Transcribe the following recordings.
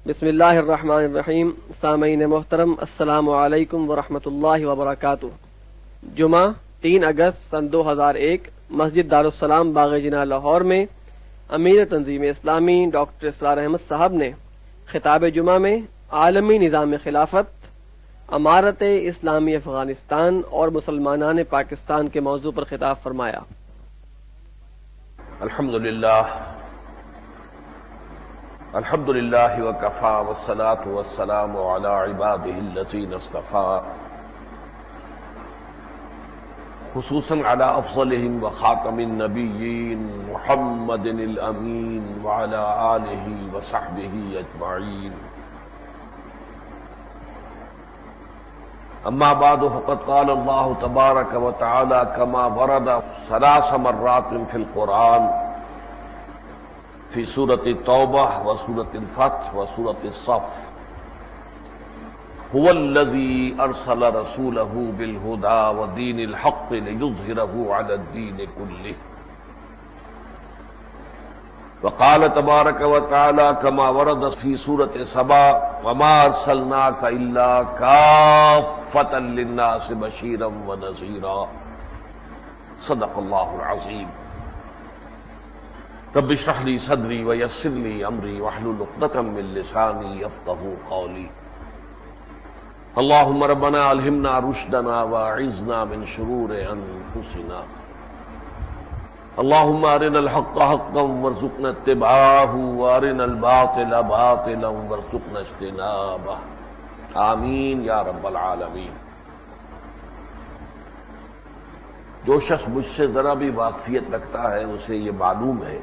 بسم اللہ الرحمن الرحیم. سامعین محترم، السلام علیکم ورحمۃ اللہ وبرکاتہ. جمعہ 3 اگست سن 2001 مسجد دارالسلام باغ جناح لاہور میں امیر تنظیم اسلامی ڈاکٹر اسرار احمد صاحب نے خطاب جمعہ میں عالمی نظام خلافت، امارت اسلامی افغانستان اور مسلمانان پاکستان کے موضوع پر خطاب فرمایا. الحمد للہ وکفا والصلاة والسلام علی عباده الذین اصطفى، خصوصاً علی افضلهم وخاتم النبیین محمد الامین وعلی آلہ وصحبہ اجمعین. اما بعد فقد قال اللہ تبارک وتعالی کما ورد 3 مرات فی القرآن فی سورۃ التوبہ و سورۃ الفتح و سورۃ الصف: هو الذی ارسل رسولہ بالہدی ودین الحق لیظہرہ علی الدین کلہ. وقال تبارک وتعالی کما ورد فی سورۃ سبا: وما ارسلناک الا کافۃ للناس بشیرا ونذیرا. صدق اللہ العظیم. رب اشرح لی صدری ویسر لی امری واحلل عقدۃ من لسانی یفقہوا قولی. اللہم ربنا الہمنا رشدنا واعذنا من شرور انفسنا. اللہم ارنا الحق حقا وارزقنا اتباعہ وارنا الباطل باطلا وارزقنا اجتنابہ. آمین یا رب العالمین. جو شخص مجھ سے ذرا بھی واقفیت رکھتا ہے اسے یہ معلوم ہے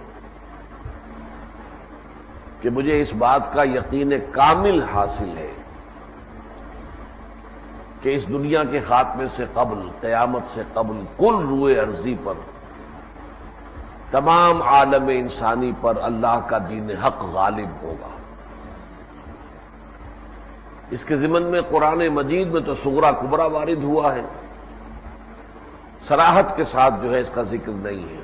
کہ مجھے اس بات کا یقین کامل حاصل ہے کہ اس دنیا کے خاتمے سے قبل، قیامت سے قبل، کل روئے ارضی پر، تمام عالم انسانی پر اللہ کا دین حق غالب ہوگا. اس کے ضمن میں قرآن مجید میں تو صغرا کبرا وارد ہوا ہے، صراحت کے ساتھ جو ہے اس کا ذکر نہیں ہے.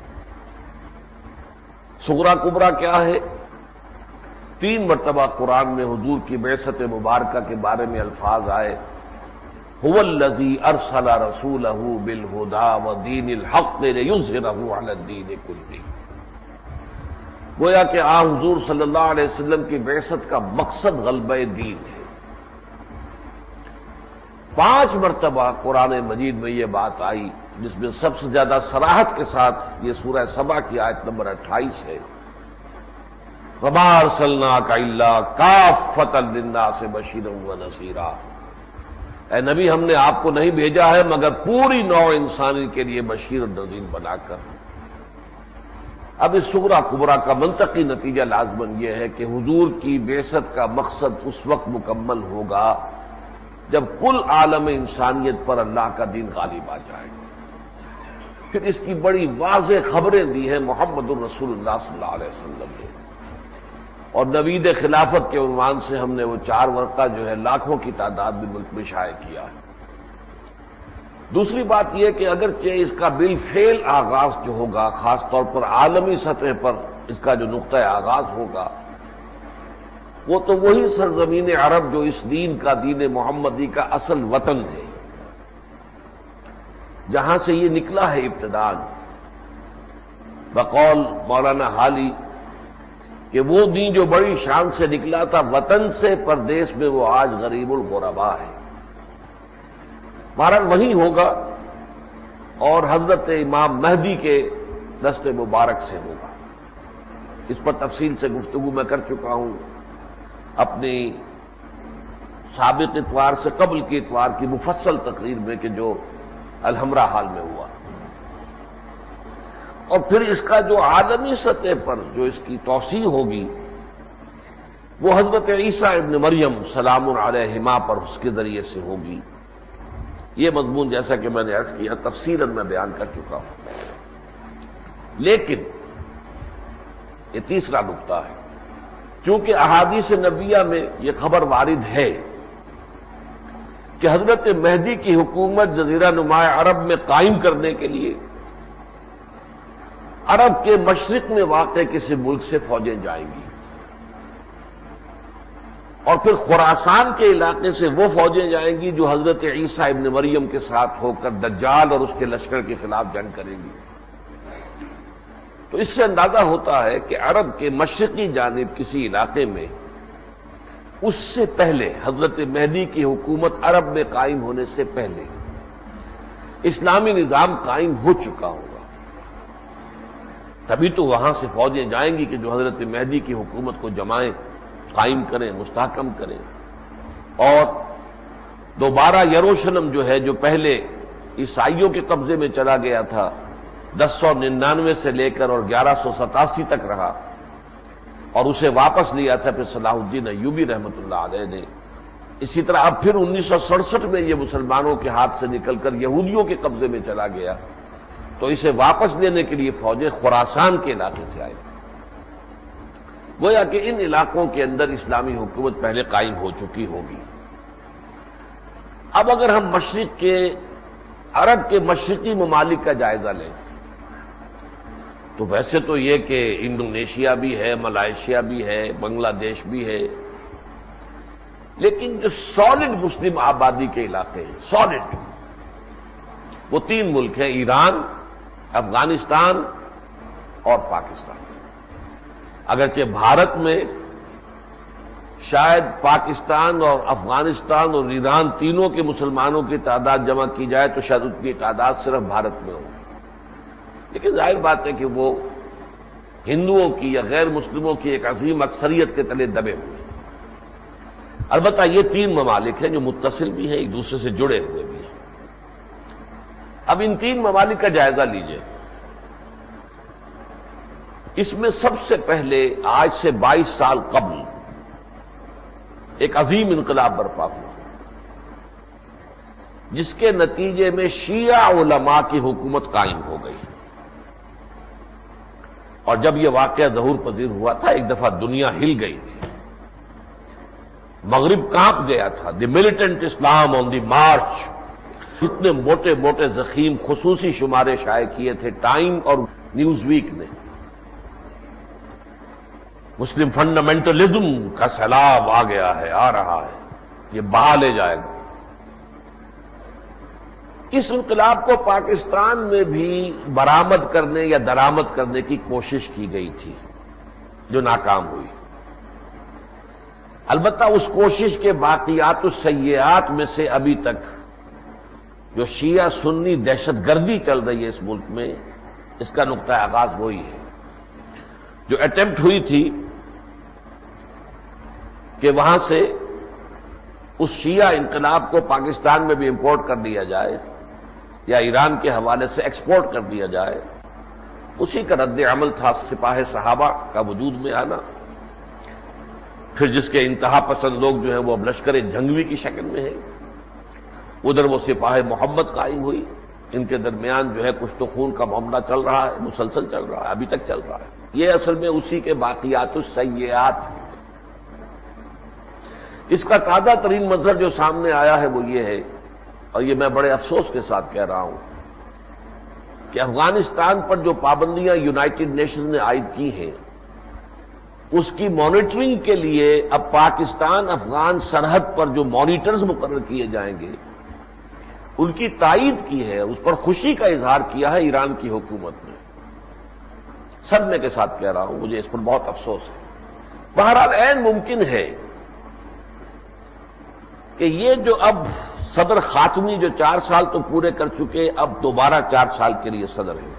صغرا کبرا کیا ہے؟ 3 مرتبہ قرآن میں حضور کی بعثت مبارکہ کے بارے میں الفاظ آئے: هو الذی ارسل رسولہ بالہدی ودین الحق لیظہرہ علی الدین کلہ. گویا کہ حضور صلی اللہ علیہ وسلم کی بعثت کا مقصد غلبہ دین ہے. 5 مرتبہ قرآن مجید میں یہ بات آئی، جس میں سب سے زیادہ صراحت کے ساتھ یہ سورہ سبا کی آیت نمبر 28 ہے: وما ارسلناک الا کافۃ للناس بشیرا ونذیرا. اے نبی، ہم نے آپ کو نہیں بھیجا ہے مگر پوری نوع انسانی کے لیے بشیر اور نذیر بنا کر. اب اس صغرا کبرا کا منطقی نتیجہ لازماً یہ ہے کہ حضور کی بعثت کا مقصد اس وقت مکمل ہوگا جب کل عالم انسانیت پر اللہ کا دین غالب آ جائے. پھر اس کی بڑی واضح خبریں دی ہیں محمد الرسول اللہ صلی اللہ علیہ وسلم نے، اور نوید خلافت کے عنوان سے ہم نے وہ 4 ورقہ جو ہے لاکھوں کی تعداد میں ملک میں شائع کیا ہے. دوسری بات یہ کہ اگرچہ اس کا بالفعل آغاز جو ہوگا، خاص طور پر عالمی سطح پر اس کا جو نقطہ آغاز ہوگا، وہ تو وہی سرزمین عرب جو اس دین کا، دین محمدی کا اصل وطن ہے، جہاں سے یہ نکلا ہے ابتداءً. بقول مولانا حالی کہ وہ دین جو بڑی شان سے نکلا تھا وطن سے، پردیس میں وہ آج غریب الغربا ہے. بہرحال وہی ہوگا، اور حضرت امام مہدی کے دست مبارک سے ہوگا. اس پر تفصیل سے گفتگو میں کر چکا ہوں اپنی سابق اتوار سے قبل کی اتوار کی مفصل تقریر میں کہ جو الحمرا حال میں ہوا. اور پھر اس کا جو عالمی سطح پر جو اس کی توسیع ہوگی وہ حضرت عیسیٰ ابن مریم سلام علیہما پر اس کے ذریعے سے ہوگی. یہ مضمون جیسا کہ میں نے عرض کیا تفصیلاً میں بیان کر چکا ہوں. لیکن یہ تیسرا نقطہ ہے، چونکہ احادیث نبویہ میں یہ خبر وارد ہے کہ حضرت مہدی کی حکومت جزیرہ نما عرب میں قائم کرنے کے لیے عرب کے مشرق میں واقع کسی ملک سے فوجیں جائیں گی. اور پھر خراسان کے علاقے سے وہ فوجیں جائیں گی جو حضرت عیسیٰ ابن مریم کے ساتھ ہو کر دجال اور اس کے لشکر کے خلاف جنگ کریں گی۔ تو اس سے اندازہ ہوتا ہے کہ عرب کے مشرقی جانب کسی علاقے میں اس سے پہلے حضرت مہدی کی حکومت عرب میں قائم ہونے سے پہلے اسلامی نظام قائم ہو چکا ہوگا، تبھی تو وہاں سے فوجیں جائیں گی کہ جو حضرت مہدی کی حکومت کو جمائیں، قائم کریں، مستحکم کریں۔ اور دوبارہ یروشلم جو ہے، جو پہلے عیسائیوں کے قبضے میں چلا گیا تھا، 1099 سے لے کر اور 1187 تک رہا، اور اسے واپس لیا تھا پھر صلاح الدین ایوبی رحمۃ اللہ علیہ نے۔ اسی طرح اب پھر 1967 میں یہ مسلمانوں کے ہاتھ سے نکل کر یہودیوں کے قبضے میں چلا گیا، تو اسے واپس لینے کے لیے فوجیں خراسان کے علاقے سے آئی۔ گویا کہ ان علاقوں کے اندر اسلامی حکومت پہلے قائم ہو چکی ہوگی۔ اب اگر ہم مشرق کے عرب کے مشرقی ممالک کا جائزہ لیں تو ویسے تو یہ کہ انڈونیشیا بھی ہے، ملائیشیا بھی ہے، بنگلہ دیش بھی ہے، لیکن جو سالڈ مسلم آبادی کے علاقے ہیں، سالڈ، وہ 3 ملک ہیں، ایران، افغانستان اور پاکستان۔ اگرچہ بھارت میں شاید پاکستان اور افغانستان اور ایران تینوں کے مسلمانوں کی تعداد جمع کی جائے تو شاید ان کی تعداد صرف بھارت میں ہو، لیکن ظاہر بات ہے کہ وہ ہندوؤں کی یا غیر مسلموں کی ایک عظیم اکثریت کے تلے دبے ہوئے ہیں۔ البتہ یہ 3 ممالک ہیں جو متصل بھی ہیں، ایک دوسرے سے جڑے ہوئے بھی ہیں۔ اب ان 3 ممالک کا جائزہ لیجئے۔ اس میں سب سے پہلے آج سے 22 سال قبل ایک عظیم انقلاب برپا ہوا، جس کے نتیجے میں شیعہ علماء کی حکومت قائم ہو گئی۔ اور جب یہ واقعہ ظہور پذیر ہوا تھا، ایک دفعہ دنیا ہل گئی تھی، مغرب کانپ گیا تھا۔ دی ملیٹنٹ اسلام آن دی مارچ، اتنے موٹے موٹے ضخیم خصوصی شمارے شائع کیے تھے ٹائم اور نیوز ویک نے۔ مسلم فنڈامنٹلزم کا سیلاب آ گیا ہے، آ رہا ہے، یہ بہا لے جائے گا۔ اس انقلاب کو پاکستان میں بھی برآمد کرنے یا درآمد کرنے کی کوشش کی گئی تھی، جو ناکام ہوئی۔ البتہ اس کوشش کے باقیات السیئات میں سے ابھی تک جو شیعہ سنی دہشت گردی چل رہی ہے اس ملک میں، اس کا نقطہ آغاز وہی ہے۔ جو اٹیمپٹ ہوئی تھی کہ وہاں سے اس شیعہ انقلاب کو پاکستان میں بھی امپورٹ کر دیا جائے یا ایران کے حوالے سے ایکسپورٹ کر دیا جائے، اسی کا رد عمل تھا سپاہ صحابہ کا وجود میں آنا۔ پھر جس کے انتہا پسند لوگ جو ہیں وہ اب لشکر جھنگوی کی شکل میں ہیں، ادھر وہ سپاہ محمد قائم ہوئی۔ ان کے درمیان جو ہے کچھ تو خون کا معاملہ چل رہا ہے، مسلسل چل رہا ہے، ابھی تک چل رہا ہے۔ یہ اصل میں اسی کے باقیات السیئات ہیں۔ اس کا تازہ ترین منظر جو سامنے آیا ہے وہ یہ ہے، اور یہ میں بڑے افسوس کے ساتھ کہہ رہا ہوں، کہ افغانستان پر جو پابندیاں یونائٹڈ نیشنز نے عائد کی ہیں، اس کی مانیٹرنگ کے لیے اب پاکستان افغان سرحد پر جو مانیٹرز مقرر کیے جائیں گے، ان کی تائید کی ہے، اس پر خوشی کا اظہار کیا ہے ایران کی حکومت نے۔ صدمے کے ساتھ کہہ رہا ہوں، مجھے اس پر بہت افسوس ہے۔ بہرحال عین ممکن ہے کہ یہ جو اب صدر خاتمی جو 4 سال تو پورے کر چکے، اب دوبارہ 4 سال کے لیے صدر ہیں،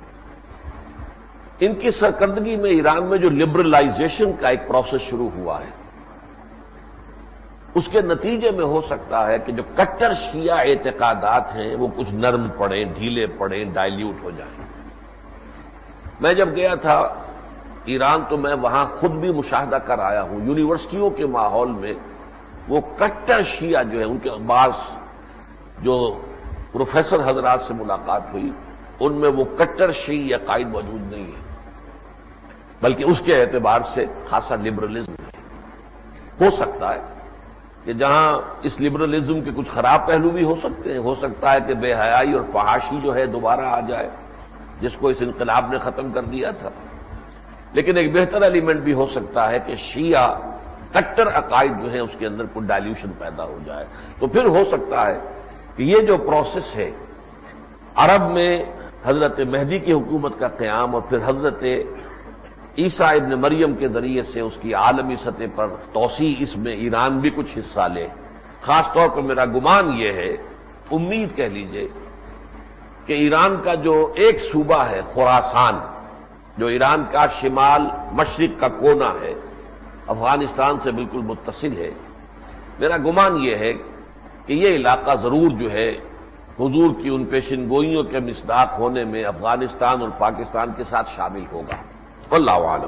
ان کی سرکردگی میں ایران میں جو لبرلائزیشن کا ایک پروسیس شروع ہوا ہے، اس کے نتیجے میں ہو سکتا ہے کہ جو کٹر شیعہ اعتقادات ہیں وہ کچھ نرم پڑیں، ڈھیلے پڑیں، ڈائلیوٹ ہو جائیں۔ میں جب گیا تھا ایران تو میں وہاں خود بھی مشاہدہ کر آیا ہوں، یونیورسٹیوں کے ماحول میں وہ کٹر شیعہ جو ہے، ان کے بعض جو پروفیسر حضرات سے ملاقات ہوئی، ان میں وہ کٹر شیعہ عقائد موجود نہیں ہے، بلکہ اس کے اعتبار سے خاصا لبرلزم ہے۔ ہو سکتا ہے کہ جہاں اس لبرلزم کے کچھ خراب پہلو بھی ہو سکتے ہیں، ہو سکتا ہے کہ بے حیائی اور فحاشی جو ہے دوبارہ آ جائے، جس کو اس انقلاب نے ختم کر دیا تھا، لیکن ایک بہتر ایلیمنٹ بھی ہو سکتا ہے کہ شیعہ کٹر عقائد جو ہیں اس کے اندر کوئی ڈائلیوشن پیدا ہو جائے، تو پھر ہو سکتا ہے کہ یہ جو پروسیس ہے عرب میں حضرت مہدی کی حکومت کا قیام اور پھر حضرت عیسیٰ ابن مریم کے ذریعے سے اس کی عالمی سطح پر توسیع، اس میں ایران بھی کچھ حصہ لے۔ خاص طور پر میرا گمان یہ ہے، امید کہہ لیجئے، کہ ایران کا جو ایک صوبہ ہے خراسان، جو ایران کا شمال مشرق کا کونا ہے، افغانستان سے بالکل متصل ہے، میرا گمان یہ ہے کہ یہ علاقہ ضرور جو ہے حضور کی ان پیشن گوئیوں کے مصداق ہونے میں افغانستان اور پاکستان کے ساتھ شامل ہوگا، واللہ عالم۔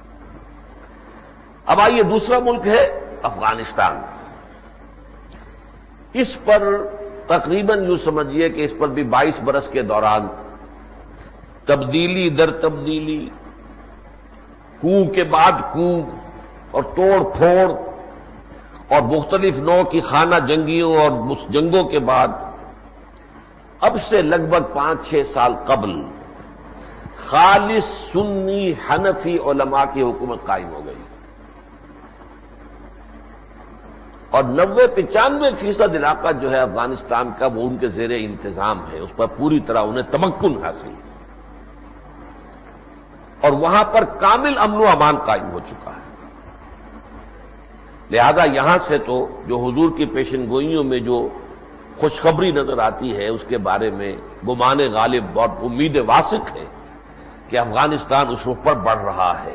اب آئیے دوسرا ملک ہے افغانستان۔ اس پر تقریباً یوں سمجھیے کہ اس پر بھی 22 برس کے دوران تبدیلی در تبدیلی، کو کے بعد کو اور توڑ پھوڑ اور مختلف نوع کی خانہ جنگیوں اور جنگوں کے بعد اب سے لگ بھگ 5-6 سال قبل خالص سنی حنفی علماء کی حکومت قائم ہو گئی، اور 90-95% علاقہ جو ہے افغانستان کا وہ ان کے زیر انتظام ہے، اس پر پوری طرح انہیں تمکن حاصل ہے، اور وہاں پر کامل امن و امان قائم ہو چکا ہے۔ لہذا یہاں سے تو جو حضور کی پیشن گوئیوں میں جو خوشخبری نظر آتی ہے اس کے بارے میں گمان غالب اور امید واثق ہے کہ افغانستان اس رخ پر بڑھ رہا ہے،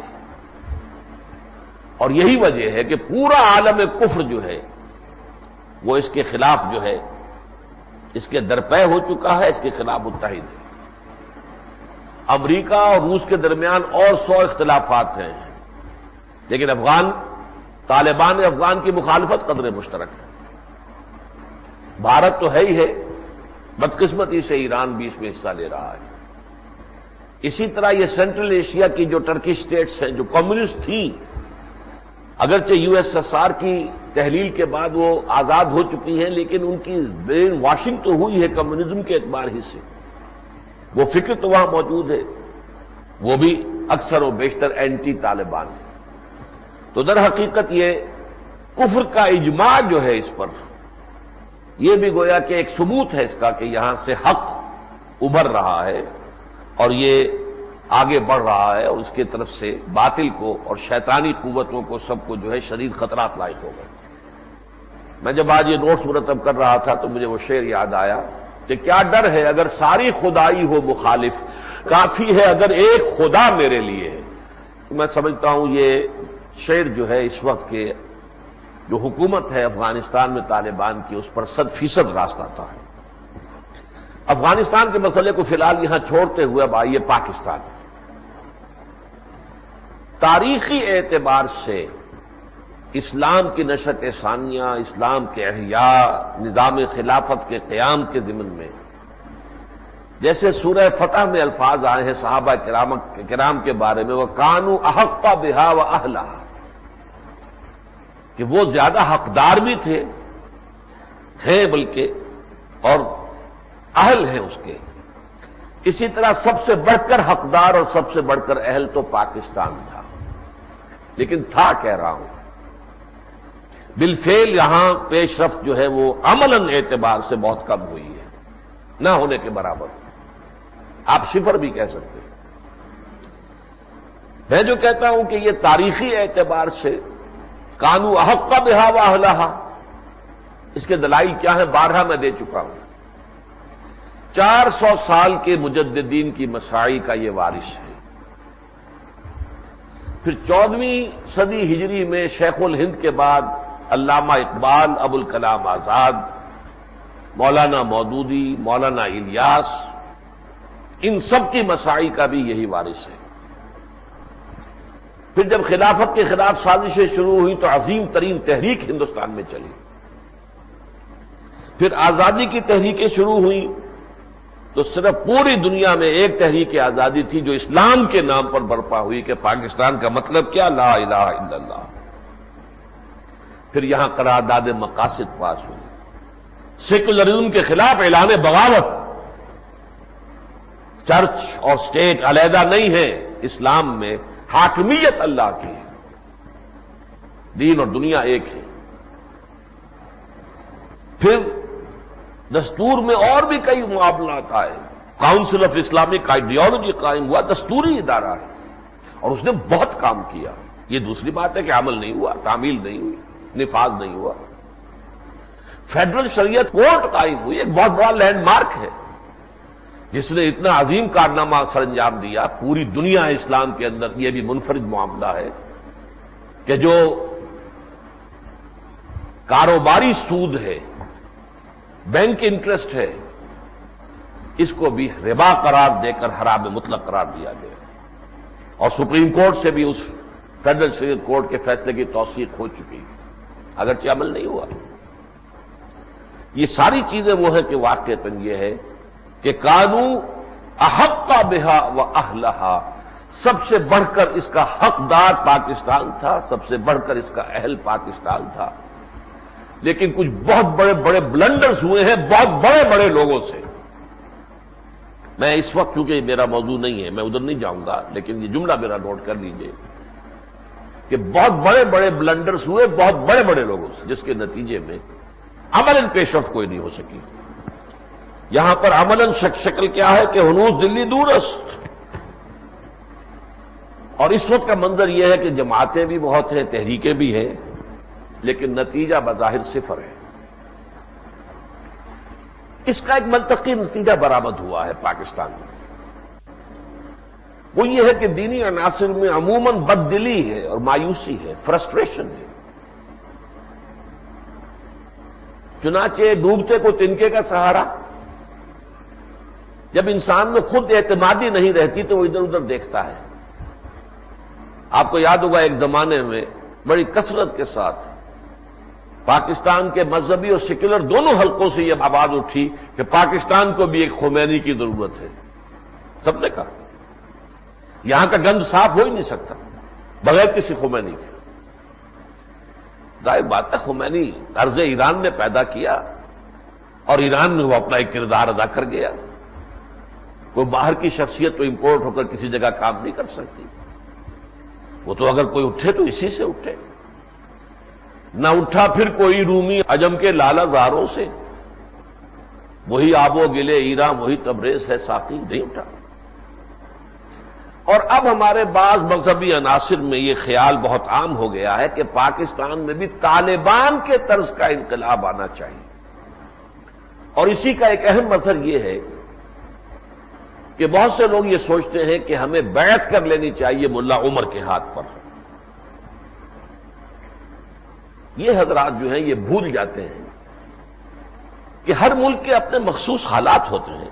اور یہی وجہ ہے کہ پورا عالم کفر جو ہے وہ اس کے خلاف جو ہے اس کے درپے ہو چکا ہے، اس کے خلاف متحد ہے۔ امریکہ اور روس کے درمیان اور 100 اختلافات ہیں، لیکن طالبان افغان کی مخالفت قدر مشترک ہے۔ بھارت تو ہے ہی ہے، بدقسمتی سے ایران بھی اس میں حصہ لے رہا ہے۔ اسی طرح یہ سینٹرل ایشیا کی جو ٹرکی سٹیٹس ہیں جو کمیونسٹ تھیں، اگرچہ یو ایس ایس آر کی تحلیل کے بعد وہ آزاد ہو چکی ہیں، لیکن ان کی برین واشنگ تو ہوئی ہے کمیونزم کے اعتبار ہی سے، وہ فکر تو وہاں موجود ہے، وہ بھی اکثر و بیشتر اینٹی طالبان ہے۔ تو در حقیقت یہ کفر کا اجماع جو ہے اس پر، یہ بھی گویا کہ ایک ثبوت ہے اس کا کہ یہاں سے حق ابھر رہا ہے اور یہ آگے بڑھ رہا ہے، اور اس کی طرف سے باطل کو اور شیطانی قوتوں کو سب کو جو ہے شدید خطرات لاحق ہو گئے۔ میں جب آج یہ نوٹس مرتب کر رہا تھا تو مجھے وہ شعر یاد آیا کہ کیا ڈر ہے اگر ساری خدائی ہو مخالف، کافی ہے اگر ایک خدا میرے لیے ہے۔ تو میں سمجھتا ہوں یہ شعر جو ہے اس وقت کے جو حکومت ہے افغانستان میں طالبان کی، اس پر 100% راست آتا ہے۔ افغانستان کے مسئلے کو فی الحال یہاں چھوڑتے ہوئے اب آئیے پاکستان۔ تاریخی اعتبار سے اسلام کی نشأت ثانیہ، اسلام کے احیاء، نظام خلافت کے قیام کے ضمن میں جیسے سورہ فتح میں الفاظ آئے ہیں صحابہ کرام کے بارے میں، وہ کانوا احق بہا و اہلہا، کہ وہ زیادہ حقدار بھی ہیں بلکہ اور اہل ہیں اس کے۔ اسی طرح سب سے بڑھ کر حقدار اور سب سے بڑھ کر اہل تو پاکستان تھا، لیکن تھا کہہ رہا ہوں بالفعل یہاں پیش رفت جو ہے وہ عملاً اعتبار سے بہت کم ہوئی ہے، نہ ہونے کے برابر، آپ صفر بھی کہہ سکتے ہیں۔ میں جو کہتا ہوں کہ یہ تاریخی اعتبار سے کانوا احق بہا و اہلہا، اس کے دلائل کیا ہیں بارہا میں دے چکا ہوں۔ 400 سال کے مجددین کی مساعی کا یہ وارث ہے۔ پھر 14ویں صدی ہجری میں شیخ الہند کے بعد علامہ اقبال، ابوالکلام آزاد، مولانا مودودی، مولانا الیاس، ان سب کی مساعی کا بھی یہی وارث ہے۔ پھر جب خلافت کے خلاف سازشیں شروع ہوئی تو عظیم ترین تحریک ہندوستان میں چلی۔ پھر آزادی کی تحریکیں شروع ہوئیں تو صرف پوری دنیا میں ایک تحریک آزادی تھی جو اسلام کے نام پر برپا ہوئی کہ پاکستان کا مطلب کیا، لا الہ الا اللہ۔ پھر یہاں قرارداد مقاصد پاس ہوئی، سیکولرزم کے خلاف اعلان بغاوت، چرچ اور اسٹیٹ علیحدہ نہیں ہے، اسلام میں حاکمیت اللہ کی ہے۔ دین اور دنیا ایک ہے۔ پھر دستور میں اور بھی کئی معاملات آئے، کاؤنسل آف اسلامک آئیڈیالوجی قائم ہوا، دستوری ادارہ ہے، اور اس نے بہت کام کیا۔ یہ دوسری بات ہے کہ عمل نہیں ہوا، تعمیل نہیں ہوئی، نفاذ نہیں ہوا۔ فیڈرل شریعت کورٹ قائم ہوئی، ایک بہت بڑا لینڈ مارک ہے، جس نے اتنا عظیم کارنامہ سر انجام دیا۔ پوری دنیا اسلام کے اندر یہ بھی منفرد معاملہ ہے کہ جو کاروباری سود ہے، بینک انٹرسٹ ہے، اس کو بھی ربا قرار دے کر حرام مطلق قرار دیا گیا، اور سپریم کورٹ سے بھی اس فیڈرل شریعت کورٹ کے فیصلے کی توثیق ہو چکی، اگرچہ عمل نہیں ہوا۔ یہ ساری چیزیں وہ ہیں کہ واقعتاً یہ ہے کہ کانو احق بہا و اہلہا، سب سے بڑھ کر اس کا حقدار پاکستان تھا، سب سے بڑھ کر اس کا اہل پاکستان تھا، لیکن کچھ بہت بڑے بڑے بلنڈرز ہوئے ہیں بہت بڑے بڑے لوگوں سے۔ میں اس وقت چونکہ میرا موضوع نہیں ہے، میں ادھر نہیں جاؤں گا، لیکن یہ جملہ میرا نوٹ کر لیجئے کہ بہت بڑے بڑے بلنڈرز ہوئے بہت بڑے بڑے لوگوں سے، جس کے نتیجے میں عملاً پیش رفت کوئی نہیں ہو سکی۔ یہاں پر عملاً شکل کیا ہے کہ ہنوز دلی دورست، اور اس وقت کا منظر یہ ہے کہ جماعتیں بھی بہت ہیں، تحریکیں بھی ہیں، لیکن نتیجہ بظاہر صفر ہے۔ اس کا ایک منطقی نتیجہ برآمد ہوا ہے پاکستان میں، وہ یہ ہے کہ دینی عناصر میں عموماً بددلی ہے اور مایوسی ہے، فرسٹریشن ہے۔ چنانچہ ڈوبتے کو تنکے کا سہارا، جب انسان میں خود اعتمادی نہیں رہتی تو وہ ادھر ادھر دیکھتا ہے۔ آپ کو یاد ہوگا ایک زمانے میں بڑی کثرت کے ساتھ پاکستان کے مذہبی اور سیکولر دونوں حلقوں سے یہ آواز اٹھی کہ پاکستان کو بھی ایک خمینی کی ضرورت ہے۔ سب نے کہا یہاں کا گند صاف ہو ہی نہیں سکتا بغیر کسی خمینی کے۔ ظاہر بات ہے خمینی عرض ایران میں پیدا کیا اور ایران میں وہ اپنا ایک کردار ادا کر گیا۔ کوئی باہر کی شخصیت تو امپورٹ ہو کر کسی جگہ کام نہیں کر سکتی، وہ تو اگر کوئی اٹھے تو اسی سے اٹھے۔ نہ اٹھا پھر کوئی رومی عجم کے لالا زاروں سے، وہی آب و گلے ایران وہی تبریز ہے ساقی، نہیں اٹھا۔ اور اب ہمارے بعض مذہبی عناصر میں یہ خیال بہت عام ہو گیا ہے کہ پاکستان میں بھی طالبان کے طرز کا انقلاب آنا چاہیے، اور اسی کا ایک اہم اثر یہ ہے کہ بہت سے لوگ یہ سوچتے ہیں کہ ہمیں بیعت کر لینی چاہیے ملا عمر کے ہاتھ پر۔ یہ حضرات جو ہیں یہ بھول جاتے ہیں کہ ہر ملک کے اپنے مخصوص حالات ہوتے ہیں۔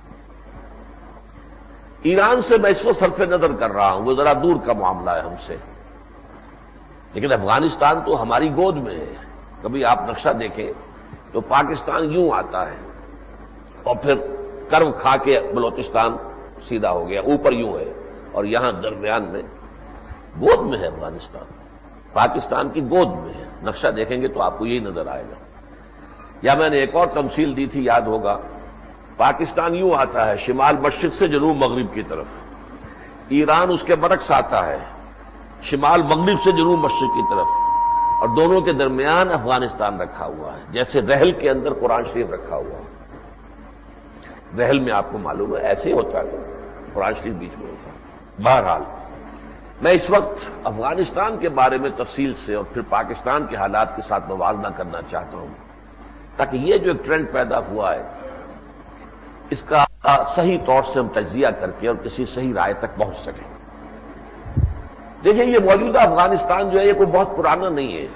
ایران سے میں اس کو صرف نظر کر رہا ہوں، وہ ذرا دور کا معاملہ ہے ہم سے، لیکن افغانستان تو ہماری گود میں ہے۔ کبھی آپ نقشہ دیکھیں تو پاکستان یوں آتا ہے اور پھر کرو کھا کے بلوچستان سیدھا ہو گیا، اوپر یوں ہے، اور یہاں درمیان میں گود میں ہے افغانستان، پاکستان کی گود میں ہے۔ نقشہ دیکھیں گے تو آپ کو یہی نظر آئے گا۔ یا میں نے ایک اور تمثیل دی تھی، یاد ہوگا، پاکستان یوں آتا ہے شمال مشرق سے جنوب مغرب کی طرف، ایران اس کے برعکس آتا ہے شمال مغرب سے جنوب مشرق کی طرف، اور دونوں کے درمیان افغانستان رکھا ہوا ہے، جیسے رحل کے اندر قرآن شریف رکھا ہوا ہے۔ رحل میں آپ کو معلوم ہے ایسے ہی ہوتا ہے، قرآن شریف بیچ میں ہوتا ہے۔ بہرحال میں اس وقت افغانستان کے بارے میں تفصیل سے اور پھر پاکستان کے حالات کے ساتھ موازنہ کرنا چاہتا ہوں، تاکہ یہ جو ایک ٹرینڈ پیدا ہوا ہے اس کا صحیح طور سے ہم تجزیہ کر کے اور کسی صحیح رائے تک پہنچ سکیں۔ دیکھیں یہ موجودہ افغانستان جو ہے یہ کوئی بہت پرانا نہیں ہے۔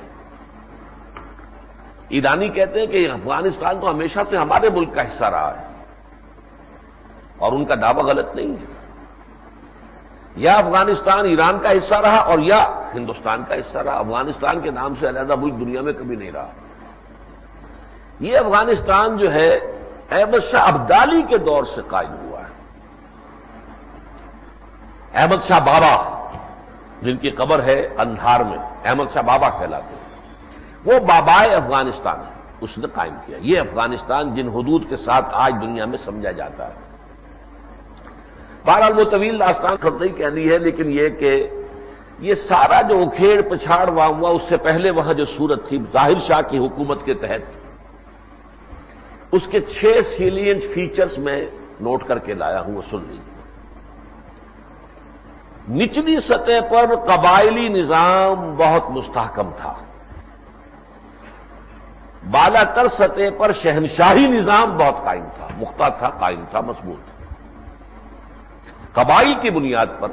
ایرانی کہتے ہیں کہ افغانستان تو ہمیشہ سے ہمارے ملک کا حصہ رہا ہے، اور ان کا دعویٰ غلط نہیں ہے۔ یا افغانستان ایران کا حصہ رہا اور یا ہندوستان کا حصہ رہا، افغانستان کے نام سے علیحدہ ملک دنیا میں کبھی نہیں رہا۔ یہ افغانستان جو ہے احمد شاہ ابدالی کے دور سے قائم ہوا ہے۔ احمد شاہ بابا جن کی قبر ہے اندھار میں، احمد شاہ بابا کہلاتے ہیں، وہ بابائے افغانستان ہے، اس نے قائم کیا یہ افغانستان جن حدود کے ساتھ آج دنیا میں سمجھا جاتا ہے۔ بہرحال وہ طویل داستان خود نہیں کہنی ہے، لیکن یہ کہ یہ سارا جو اکھیڑ پچھاڑ وہاں ہوا، اس سے پہلے وہاں جو صورت تھی ظاہر شاہ کی حکومت کے تحت، اس کے 6 سیلینٹ فیچرز میں نوٹ کر کے لایا ہوں، وہ سن لیجیے۔ نچلی سطح پر قبائلی نظام بہت مستحکم تھا، بالا تر سطح پر شہنشاہی نظام بہت قائم تھا، مختہ تھا، قائم تھا، مضبوط تھا۔ قبائل کی بنیاد پر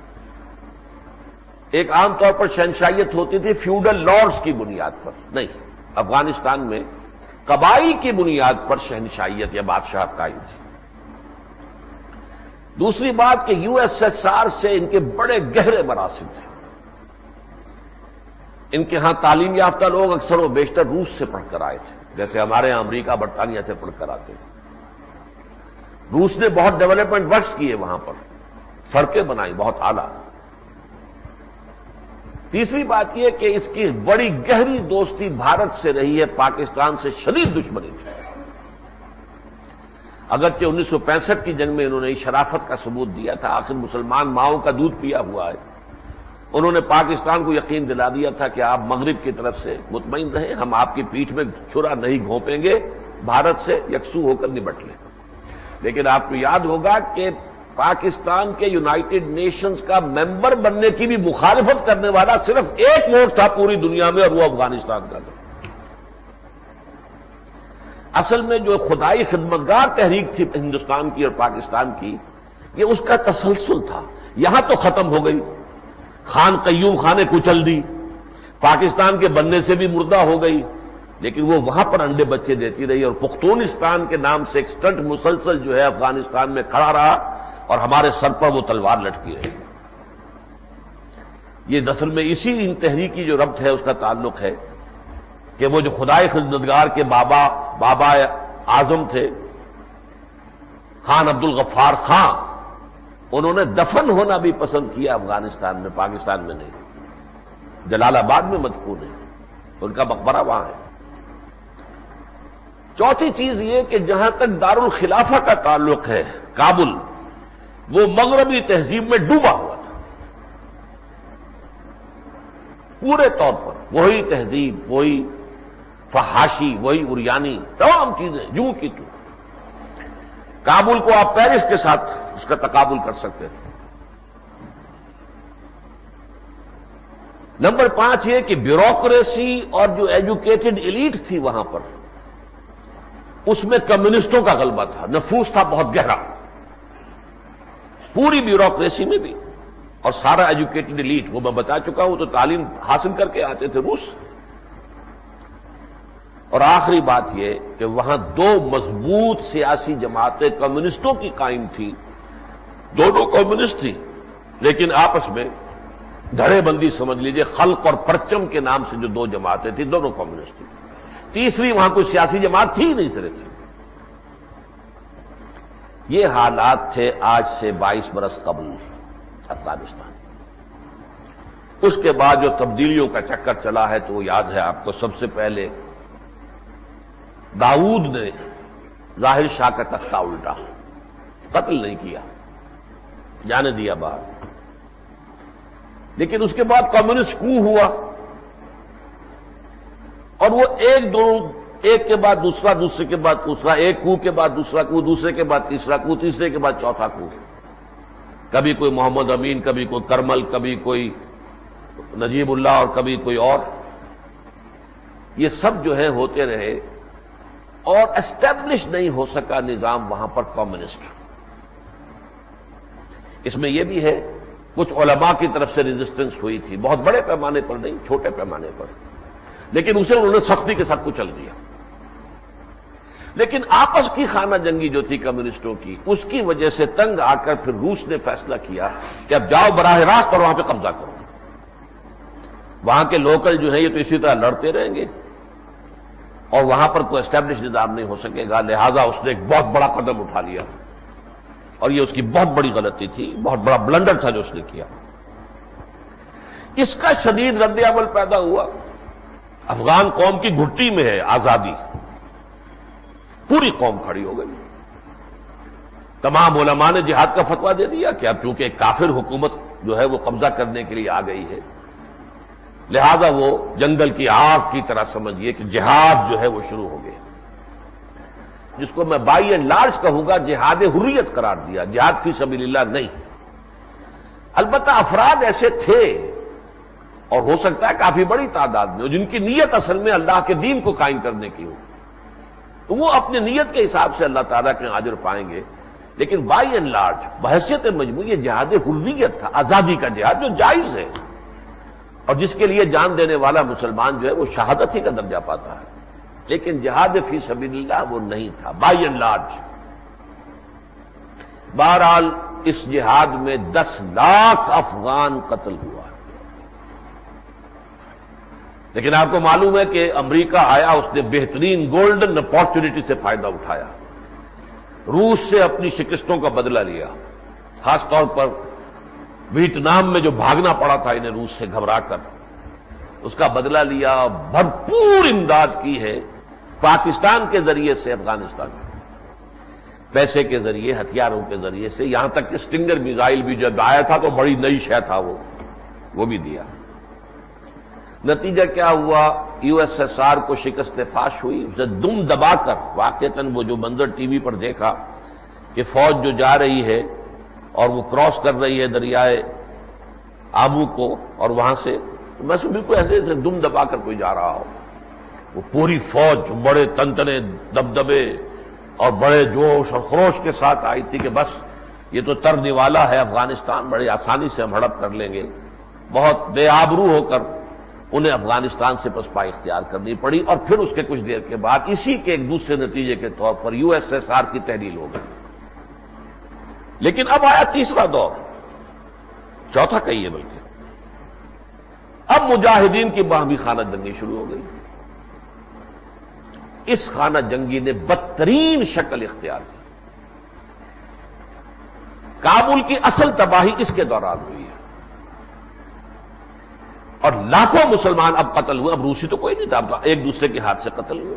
ایک عام طور پر شہنشاہیت ہوتی تھی فیوڈل لارڈز کی بنیاد پر، نہیں، افغانستان میں قبائل کی بنیاد پر شہنشاہیت یا بادشاہت قائم تھی۔ دوسری بات کہ یو ایس ایس آر سے ان کے بڑے گہرے مراسم تھے، ان کے ہاں تعلیم یافتہ لوگ اکثر و بیشتر روس سے پڑھ کر آئے تھے، جیسے ہمارے یہاں امریکہ برطانیہ سے پڑھ کر آتے ہیں۔ روس نے بہت ڈیولپمنٹ ورکس کیے وہاں پر، سڑکیں بنائی بہت اعلیٰ۔ تیسری بات یہ کہ اس کی بڑی گہری دوستی بھارت سے رہی ہے، پاکستان سے شدید دشمنی تھی۔ اگرچہ 1965 کی جنگ میں انہوں نے شرافت کا ثبوت دیا تھا، آخر مسلمان ماؤں کا دودھ پیا ہوا ہے، انہوں نے پاکستان کو یقین دلا دیا تھا کہ آپ مغرب کی طرف سے مطمئن رہیں، ہم آپ کی پیٹھ میں چھرا نہیں گھونپیں گے، بھارت سے یکسو ہو کر نمٹ لیں۔ لیکن آپ کو یاد ہوگا کہ پاکستان کے یونائٹڈ نیشنز کا ممبر بننے کی بھی مخالفت کرنے والا صرف ایک ووٹ تھا پوری دنیا میں، اور وہ افغانستان کا تھا۔ اصل میں جو خدائی خدمتگار تحریک تھی ہندوستان کی اور پاکستان کی، یہ اس کا تسلسل تھا۔ یہاں تو ختم ہو گئی، خان قیوم خان نے کچل دی، پاکستان کے بننے سے بھی مردہ ہو گئی، لیکن وہ وہاں پر انڈے بچے دیتی رہی، اور پختونستان کے نام سے ایک سٹنٹ مسلسل جو ہے افغانستان میں کھڑا رہا، اور ہمارے سر پر وہ تلوار لٹکی رہی۔ یہ دراصل میں اسی ان تحریکی جو ربط ہے اس کا تعلق ہے کہ وہ جو خدائے خدمتگار کے بابا اعظم تھے خان عبد الغفار خان، انہوں نے دفن ہونا بھی پسند کیا افغانستان میں، پاکستان میں نہیں، جلال آباد میں مدفون ہے، ان کا مقبرہ وہاں ہے۔ چوتھی چیز یہ کہ جہاں تک دارالخلافہ کا تعلق ہے، کابل وہ مغربی تہذیب میں ڈوبا ہوا تھا پورے طور پر، وہی تہذیب، وہی فحاشی، وہی اریانی، تمام چیزیں یوں کی تو۔ کابل کو آپ پیرس کے ساتھ اس کا تقابل کر سکتے تھے۔ نمبر 5 یہ کہ بیوروکریسی اور جو ایجوکیٹڈ ایلیٹ تھی وہاں پر، اس میں کمیونسٹوں کا غلبہ تھا، نفوذ تھا بہت گہرا پوری بیوروکریسی میں بھی، اور سارا ایجوکیٹڈ ایلیٹ، وہ میں بتا چکا ہوں، تو تعلیم حاصل کر کے آتے تھے روس۔ اور آخری بات یہ کہ وہاں 2 مضبوط سیاسی جماعتیں کمیونسٹوں کی قائم تھی، دونوں کمیونسٹ تھی، لیکن آپس میں دھڑے بندی سمجھ لیجئے، خلق اور پرچم کے نام سے جو 2 جماعتیں تھیں، دونوں کمیونسٹ تھیں، تیسری وہاں کوئی سیاسی جماعت تھی نہیں سرے سے۔ یہ حالات تھے آج سے 22 برس قبل افغانستان۔ اس کے بعد جو تبدیلیوں کا چکر چلا ہے تو وہ یاد ہے آپ کو، سب سے پہلے داؤد نے ظاہر شاہ کا تختہ الٹا، قتل نہیں کیا، جانے دیا باہر، لیکن اس کے بعد کمیونسٹ کو ہوا، اور وہ ایک کے بعد دوسرا، دوسرے کے بعد دوسرا، ایک کو کے بعد دوسرا کو، دوسرے کے بعد تیسرا کو، تیسرے کے بعد چوتھا کو، کبھی کوئی محمد امین، کبھی کوئی کرمل، کبھی کوئی نجیب اللہ، اور کبھی کوئی اور، یہ سب جو ہے ہوتے رہے، اور اسٹیبلش نہیں ہو سکا نظام وہاں پر کمیونسٹ۔ اس میں یہ بھی ہے کچھ علماء کی طرف سے ریزسٹنس ہوئی تھی، بہت بڑے پیمانے پر نہیں، چھوٹے پیمانے پر، لیکن اسے انہوں نے سختی کے ساتھ کچل دیا۔ لیکن آپس کی خانہ جنگی جو تھی کمیونسٹوں کی، اس کی وجہ سے تنگ آ کر پھر روس نے فیصلہ کیا کہ اب جاؤ براہ راست اور وہاں پہ قبضہ کرو، وہاں کے لوکل جو ہیں یہ تو اسی طرح لڑتے رہیں گے، اور وہاں پر کوئی اسٹیبلش نظام نہیں ہو سکے گا، لہذا اس نے ایک بہت بڑا قدم اٹھا لیا، اور یہ اس کی بہت بڑی غلطی تھی، بہت بڑا بلنڈر تھا جو اس نے کیا۔ اس کا شدید رد عمل پیدا ہوا، افغان قوم کی گھٹی میں ہے آزادی، پوری قوم کھڑی ہو گئی، تمام علماء نے جہاد کا فتویٰ دے دیا کہ اب چونکہ ایک کافر حکومت جو ہے وہ قبضہ کرنے کے لیے آ گئی ہے، لہذا وہ جنگل کی آگ کی طرح سمجھیے کہ جہاد جو ہے وہ شروع ہو گیا، جس کو میں بائی اینڈ لارج کہوں گا جہاد حریت قرار دیا، جہاد فی سبیل اللہ نہیں۔ البتہ افراد ایسے تھے اور ہو سکتا ہے کافی بڑی تعداد میں، جن کی نیت اصل میں اللہ کے دین کو قائم کرنے کی ہو، تو وہ اپنی نیت کے حساب سے اللہ تعالیٰ کے اجر پائیں گے، لیکن بائی اینڈ لارج بحیثیت مجموعی یہ جہاد حریت تھا، آزادی کا جہاد جو جائز ہے اور جس کے لیے جان دینے والا مسلمان جو ہے وہ شہادت ہی کا درجہ پاتا ہے، لیکن جہاد فی سبیل اللہ وہ نہیں تھا بائی اینڈ لارج۔ بہرحال اس جہاد میں 10 لاکھ افغان قتل ہوا، لیکن آپ کو معلوم ہے کہ امریکہ آیا، اس نے بہترین گولڈن اپارچونٹی سے فائدہ اٹھایا، روس سے اپنی شکستوں کا بدلہ لیا، خاص طور پر ویتنام میں جو بھاگنا پڑا تھا انہیں روس سے گھبرا کر، اس کا بدلہ لیا، بھرپور امداد کی ہے پاکستان کے ذریعے سے افغانستان میں، پیسے کے ذریعے، ہتھیاروں کے ذریعے سے، یہاں تک کہ اسٹنگر میزائل بھی جب آیا تھا تو بڑی نئی شے تھا وہ بھی دیا۔ نتیجہ کیا ہوا؟ یو ایس ایس آر کو شکست فاش ہوئی، اسے دم دبا کر، واقعتاً وہ جو منظر ٹی وی پر دیکھا کہ فوج جو جا رہی ہے اور وہ کراس کر رہی ہے دریائے آبو کو، اور وہاں سے بس بالکل ایسے دم دبا کر کوئی جا رہا ہو، وہ پوری فوج بڑے تنتنے دبدبے اور بڑے جوش اور خروش کے ساتھ آئی تھی کہ بس یہ تو ترنے والا ہے افغانستان، بڑے آسانی سے ہم ہڑپ کر لیں گے۔ بہت بے آبرو ہو کر انہیں افغانستان سے پسپائی اختیار کرنی پڑی، اور پھر اس کے کچھ دیر کے بعد اسی کے ایک دوسرے نتیجے کے طور پر یو ایس ایس آر کی تحلیل ہو گئی۔ لیکن اب آیا تیسرا دور، چوتھا کہیے بلکہ، اب مجاہدین کی باہمی خانہ جنگی شروع ہو گئی۔ اس خانہ جنگی نے بدترین شکل اختیار کی، کابل کی اصل تباہی اس کے دوران ہوئی ہے، اور لاکھوں مسلمان اب قتل ہوئے، اب روسی تو کوئی نہیں تھا، اب ایک دوسرے کے ہاتھ سے قتل ہوئے،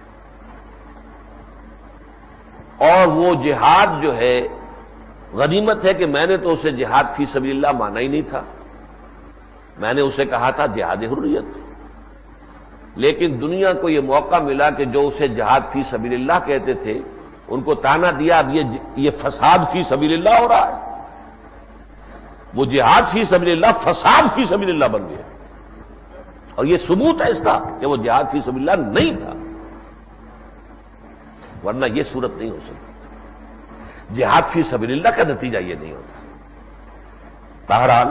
اور وہ جہاد جو ہے غنیمت ہے کہ میں نے تو اسے جہاد فی سبیل اللہ مانا ہی نہیں تھا، میں نے اسے کہا تھا جہاد حریت، لیکن دنیا کو یہ موقع ملا کہ جو اسے جہاد فی سبیل اللہ کہتے تھے ان کو تانا دیا، اب یہ فساد فی سبیل اللہ ہو رہا ہے، وہ جہاد فی سبیل اللہ فساد فی سبیل اللہ بن گیا، اور یہ ثبوت ہے اس کا کہ وہ جہاد فی سبیل اللہ نہیں تھا، ورنہ یہ صورت نہیں ہو سکتی، جہاد فی سبیل اللہ کا نتیجہ یہ نہیں ہوتا۔ بہرحال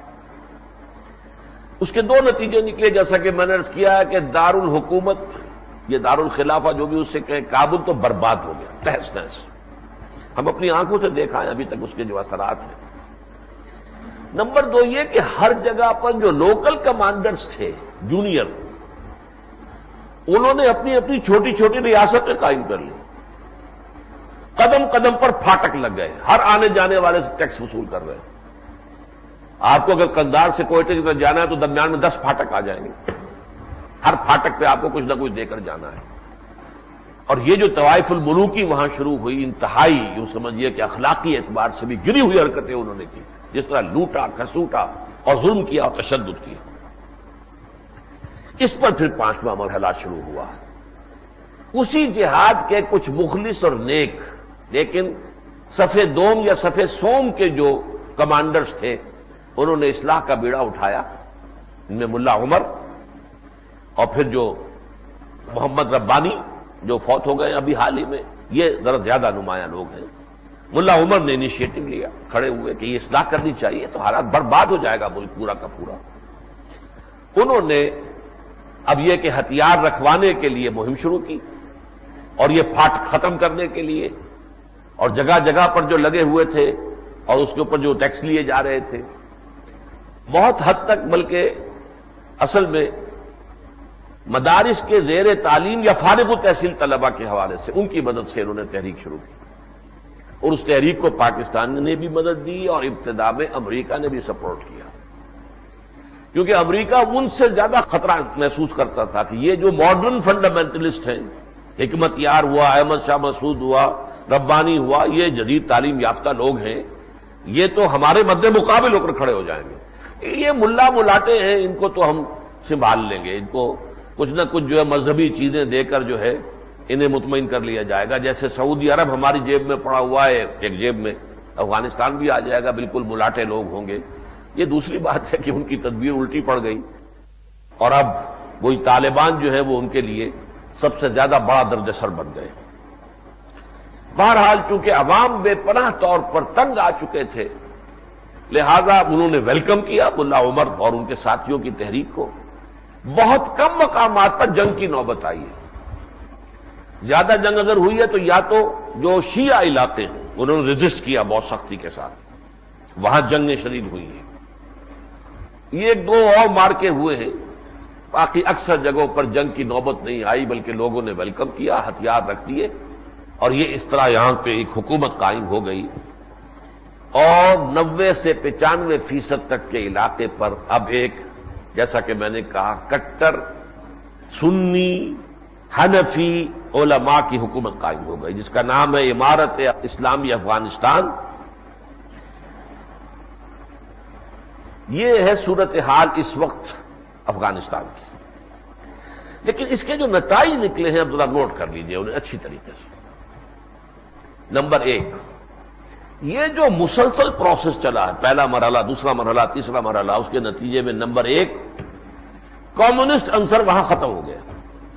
اس کے 2 نتیجے نکلے، جیسا کہ میں نے عرض کیا ہے کہ دارالحکومت، یہ دارالخلافہ جو بھی اس سے کہیں، کابل تو برباد ہو گیا، تہس نہس، ہم اپنی آنکھوں سے دیکھا ہے ابھی تک اس کے جو اثرات ہیں۔ نمبر 2 یہ کہ ہر جگہ پر جو لوکل کمانڈرز تھے جونیئر، انہوں نے اپنی اپنی چھوٹی چھوٹی ریاستیں قائم کر لی، قدم قدم پر پھاٹک لگ گئے، ہر آنے جانے والے سے ٹیکس وصول کر رہے ہیں۔ آپ کو اگر قندار سے کوئٹہ کی طرف جانا ہے تو درمیان میں 10 پھاٹک آ جائیں گے، ہر پھاٹک پہ آپ کو کچھ نہ کچھ دے کر جانا ہے، اور یہ جو طوائف الملوکی وہاں شروع ہوئی، انتہائی یوں سمجھیے کہ اخلاقی اعتبار سے بھی گری ہوئی حرکتیں انہوں نے کی، جس طرح لوٹا کھسوٹا اور ظلم کیا اور تشدد کیا۔ اس پر پھر 5واں مرحلہ شروع ہوا، اسی جہاد کے کچھ مخلص اور نیک لیکن صفِ دوم یا صفِ سوم کے جو کمانڈرز تھے، انہوں نے اصلاح کا بیڑا اٹھایا، ان میں ملا عمر اور پھر جو محمد ربانی جو فوت ہو گئے ابھی حال ہی میں، یہ ذرا زیادہ نمایاں لوگ ہیں۔ ملا عمر نے انیشیٹو لیا، کھڑے ہوئے کہ یہ اصلاح کرنی چاہیے، تو حالات برباد ہو جائے گا ملک پورا کا پورا۔ انہوں نے اب یہ کہ ہتھیار رکھوانے کے لیے مہم شروع کی، اور یہ پھاٹ ختم کرنے کے لیے، اور جگہ جگہ پر جو لگے ہوئے تھے اور اس کے اوپر جو ٹیکس لیے جا رہے تھے، بہت حد تک بلکہ اصل میں مدارس کے زیر تعلیم یا فارغ التحصیل طلباء کے حوالے سے ان کی مدد سے انہوں نے تحریک شروع کی، اور اس تحریک کو پاکستان نے بھی مدد دی اور ابتدا میں امریکہ نے بھی سپورٹ کیا، کیونکہ امریکہ ان سے زیادہ خطرہ محسوس کرتا تھا کہ یہ جو ماڈرن فنڈامنٹلسٹ ہیں، حکمت یار ہوا، احمد شاہ مسعود ہوا، ربانی ہوا، یہ جدید تعلیم یافتہ لوگ ہیں، یہ تو ہمارے مد مقابل ہو کر کھڑے ہو جائیں گے. یہ ملا ملاٹے ہیں، ان کو تو ہم سنبھال لیں گے، ان کو کچھ نہ کچھ جو ہے مذہبی چیزیں دے کر جو ہے انہیں مطمئن کر لیا جائے گا. جیسے سعودی عرب ہماری جیب میں پڑا ہوا ہے، ایک جیب میں افغانستان بھی آ جائے گا، بالکل ملاٹے لوگ ہوں گے. یہ دوسری بات ہے کہ ان کی تدبیر الٹی پڑ گئی اور اب وہی طالبان جو ہے وہ ان کے لیے سب سے زیادہ بڑا درد سر بن گئے. بہرحال چونکہ عوام بے پناہ طور پر تنگ آ چکے تھے، لہذا انہوں نے ویلکم کیا ملا عمر اور ان کے ساتھیوں کی تحریک کو. بہت کم مقامات پر جنگ کی نوبت آئی ہے. زیادہ جنگ اگر ہوئی ہے تو یا تو جو شیعہ علاقے ہیں انہوں نے رجسٹ کیا بہت سختی کے ساتھ، وہاں جنگیں شدید ہوئی ہیں. یہ دو اور مارکے ہوئے ہیں، باقی اکثر جگہوں پر جنگ کی نوبت نہیں آئی بلکہ لوگوں نے ویلکم کیا، ہتھیار رکھ دیے اور یہ اس طرح یہاں پہ ایک حکومت قائم ہو گئی. اور 90 سے 95% تک کے علاقے پر اب ایک، جیسا کہ میں نے کہا، کٹر سنی حنفی علماء کی حکومت قائم ہو گئی جس کا نام ہے امارت اسلامی افغانستان. یہ ہے صورتحال اس وقت افغانستان کی. لیکن اس کے جو نتائج نکلے ہیں اب ذرا نوٹ کر لیجئے انہیں اچھی طریقے سے. نمبر 1، یہ جو مسلسل پروسیس چلا ہے، پہلا مرحلہ، دوسرا مرحلہ، تیسرا مرحلہ، اس کے نتیجے میں نمبر 1، کمیونسٹ عنصر وہاں ختم ہو گیا.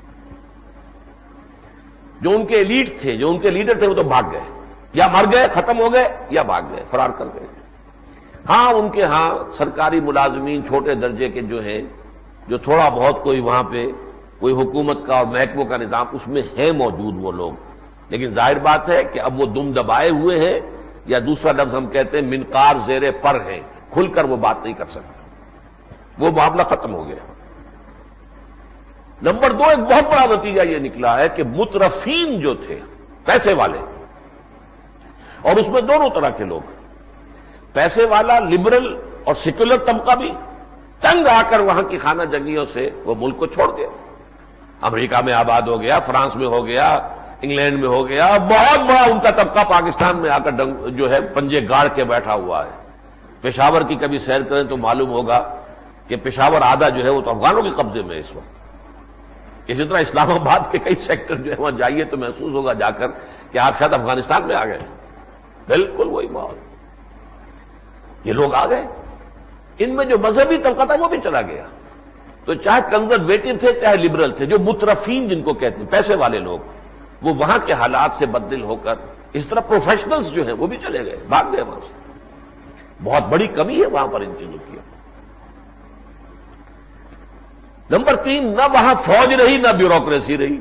جو ان کے ایلیٹ تھے، جو ان کے لیڈر تھے، وہ تو بھاگ گئے، یا مر گئے، ختم ہو گئے، یا بھاگ گئے، فرار کر گئے. ہاں ان کے ہاں سرکاری ملازمین چھوٹے درجے کے جو ہیں، جو تھوڑا بہت کوئی وہاں پہ کوئی حکومت کا اور محکموں کا نظام اس میں ہے موجود وہ لوگ، لیکن ظاہر بات ہے کہ اب وہ دم دبائے ہوئے ہیں، یا دوسرا لفظ ہم کہتے ہیں منقار زیر پر ہیں، کھل کر وہ بات نہیں کر سکتے. وہ معاملہ ختم ہو گیا. نمبر 2، ایک بہت بڑا نتیجہ یہ نکلا ہے کہ مترفین جو تھے، پیسے والے، اور اس میں دونوں طرح کے لوگ، پیسے والا لبرل اور سیکولر طبقہ بھی تنگ آ کر وہاں کی خانہ جنگیوں سے وہ ملک کو چھوڑ گیا. امریکہ میں آباد ہو گیا، فرانس میں ہو گیا، انگلینڈ میں ہو گیا. بہت بڑا ان کا طبقہ پاکستان میں آ کر جو ہے پنجے گاڑ کے بیٹھا ہوا ہے. پشاور کی کبھی سیر کریں تو معلوم ہوگا کہ پشاور آدھا جو ہے وہ تو افغانوں کے قبضے میں ہے اس وقت. اسی طرح اسلام آباد کے کئی سیکٹر جو ہے وہاں جائیے تو محسوس ہوگا جا کر کہ آپ شاید افغانستان میں آ گئے. بالکل وہی ماحول. یہ لوگ آ گئے، ان میں جو مذہبی طبقہ تھا وہ بھی چلا گیا. تو چاہے کنزرویٹو تھے چاہے لبرل تھے، جو مترفین جن کو کہتے ہیں، پیسے والے لوگ، وہ وہاں کے حالات سے بددل ہو کر، اس طرح پروفیشنلز جو ہیں وہ بھی چلے گئے، بھاگ گئے وہاں سے. بہت بڑی کمی ہے وہاں پر ان چیزوں کی. نمبر 3، نہ وہاں فوج رہی نہ بیوروکریسی رہی.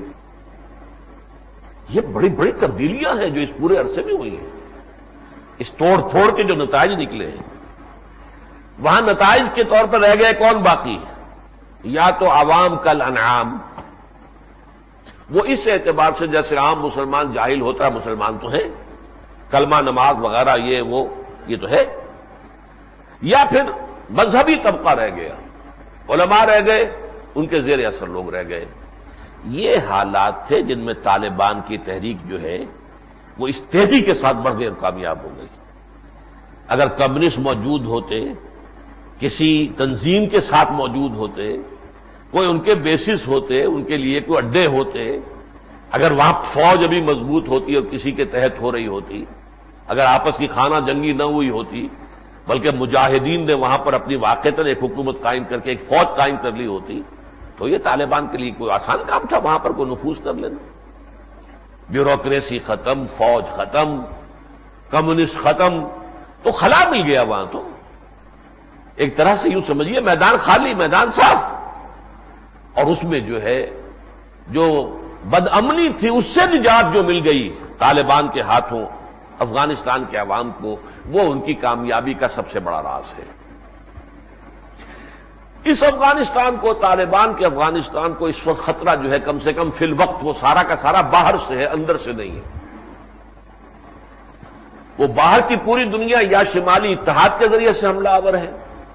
یہ بڑی بڑی تبدیلیاں ہیں جو اس پورے عرصے میں ہوئی ہیں. اس توڑ پھوڑ کے جو نتائج نکلے ہیں، وہاں نتائج کے طور پر رہ گئے کون باقی؟ یا تو عوام کل انعام، وہ اس اعتبار سے جیسے عام مسلمان جاہل ہوتا ہے، مسلمان تو ہے، کلمہ نماز وغیرہ یہ تو ہے. یا پھر مذہبی طبقہ رہ گیا، علماء رہ گئے، ان کے زیر اثر لوگ رہ گئے. یہ حالات تھے جن میں طالبان کی تحریک جو ہے وہ اس تیزی کے ساتھ بڑھ گئی اور کامیاب ہو گئی. اگر کمیونسٹ موجود ہوتے، کسی تنظیم کے ساتھ موجود ہوتے، کوئی ان کے بیسس ہوتے، ان کے لیے کوئی اڈے ہوتے، اگر وہاں فوج ابھی مضبوط ہوتی اور کسی کے تحت ہو رہی ہوتی، اگر آپس کی خانہ جنگی نہ ہوئی ہوتی بلکہ مجاہدین نے وہاں پر اپنی واقعتاً ایک حکومت قائم کر کے ایک فوج قائم کر لی ہوتی، تو یہ طالبان کے لیے کوئی آسان کام تھا وہاں پر کوئی نفوذ کر لینا. بیوروکریسی ختم، فوج ختم، کمیونسٹ ختم، تو خلا مل گیا وہاں. تو ایک طرح سے یوں سمجھیے میدان خالی، میدان صاف. اور اس میں جو ہے جو بدامنی تھی اس سے نجات جو مل گئی طالبان کے ہاتھوں افغانستان کے عوام کو، وہ ان کی کامیابی کا سب سے بڑا راز ہے. اس افغانستان کو، طالبان کے افغانستان کو اس وقت خطرہ جو ہے کم سے کم فی الوقت وہ سارا کا سارا باہر سے ہے، اندر سے نہیں ہے. وہ باہر کی پوری دنیا یا شمالی اتحاد کے ذریعے سے حملہ آور ہے،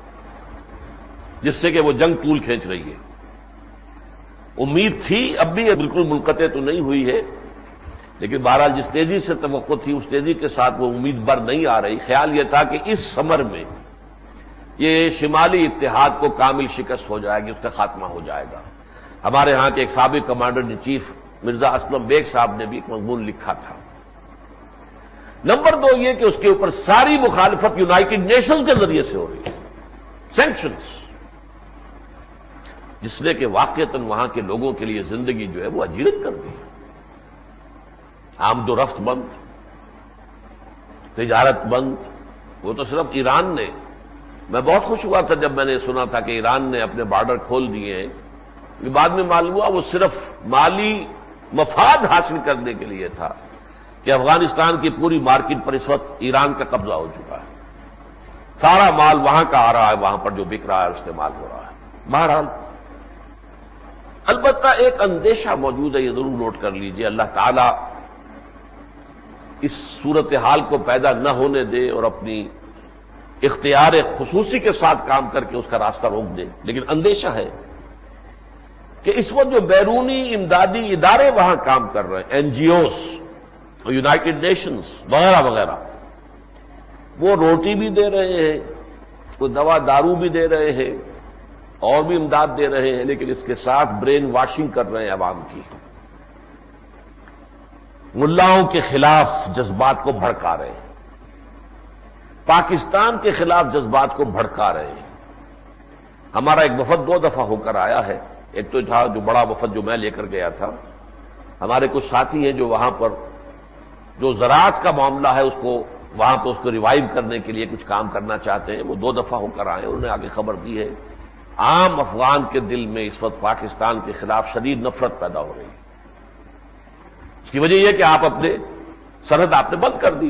جس سے کہ وہ جنگ طول کھینچ رہی ہے. امید تھی، اب بھی بالکل منقطع تو نہیں ہوئی ہے، لیکن بہرحال جس تیزی سے توقع تھی اس تیزی کے ساتھ وہ امید بر نہیں آ رہی. خیال یہ تھا کہ اس سمر میں یہ شمالی اتحاد کو کامل شکست ہو جائے گی، اس کا خاتمہ ہو جائے گا. ہمارے ہاں کے ایک سابق commander in chief Mirza Aslam Beg صاحب نے بھی ایک مضمون لکھا تھا. نمبر 2 یہ کہ اس کے اوپر ساری مخالفت یونائٹڈ نیشنز کے ذریعے سے ہو رہی ہے، سینکشنز، جس نے کہ واقعتاً وہاں کے لوگوں کے لیے زندگی جو ہے وہ اجیرت کر دی. آمد و رفت بند، تجارت بند. وہ تو صرف ایران نے. میں بہت خوش ہوا تھا جب میں نے سنا تھا کہ ایران نے اپنے بارڈر کھول دیے ہیں. یہ بعد میں معلوم ہوا وہ صرف مالی مفاد حاصل کرنے کے لیے تھا کہ افغانستان کی پوری مارکیٹ پر اس وقت ایران کا قبضہ ہو چکا ہے. سارا مال وہاں کا آ رہا ہے، وہاں پر جو بک رہا ہے استعمال ہو رہا ہے. بہرحال البتہ ایک اندیشہ موجود ہے، یہ ضرور نوٹ کر لیجئے. اللہ تعالی اس صورتحال کو پیدا نہ ہونے دے اور اپنی اختیار خصوصی کے ساتھ کام کر کے اس کا راستہ روک دے. لیکن اندیشہ ہے کہ اس وقت جو بیرونی امدادی ادارے وہاں کام کر رہے ہیں، این جی اوز اور یونائٹڈ نیشنز وغیرہ وغیرہ، وہ روٹی بھی دے رہے ہیں، وہ دوا دارو بھی دے رہے ہیں اور بھی امداد دے رہے ہیں، لیکن اس کے ساتھ برین واشنگ کر رہے ہیں عوام کی. ملاؤں کے خلاف جذبات کو بھڑکا رہے ہیں، پاکستان کے خلاف جذبات کو بھڑکا رہے ہیں. ہمارا ایک وفد 2 دفعہ ہو کر آیا ہے. ایک تو تھا جو بڑا وفد جو میں لے کر گیا تھا. ہمارے کچھ ساتھی ہیں جو وہاں پر جو زراعت کا معاملہ ہے اس کو وہاں پہ اس کو ریوائیو کرنے کے لیے کچھ کام کرنا چاہتے ہیں. وہ 2 دفعہ ہو کر آئے. انہوں نے آگے خبر دی ہے عام افغان کے دل میں اس وقت پاکستان کے خلاف شدید نفرت پیدا ہو رہی ہے. اس کی وجہ یہ کہ آپ اپنے سرحد آپ نے بند کر دی.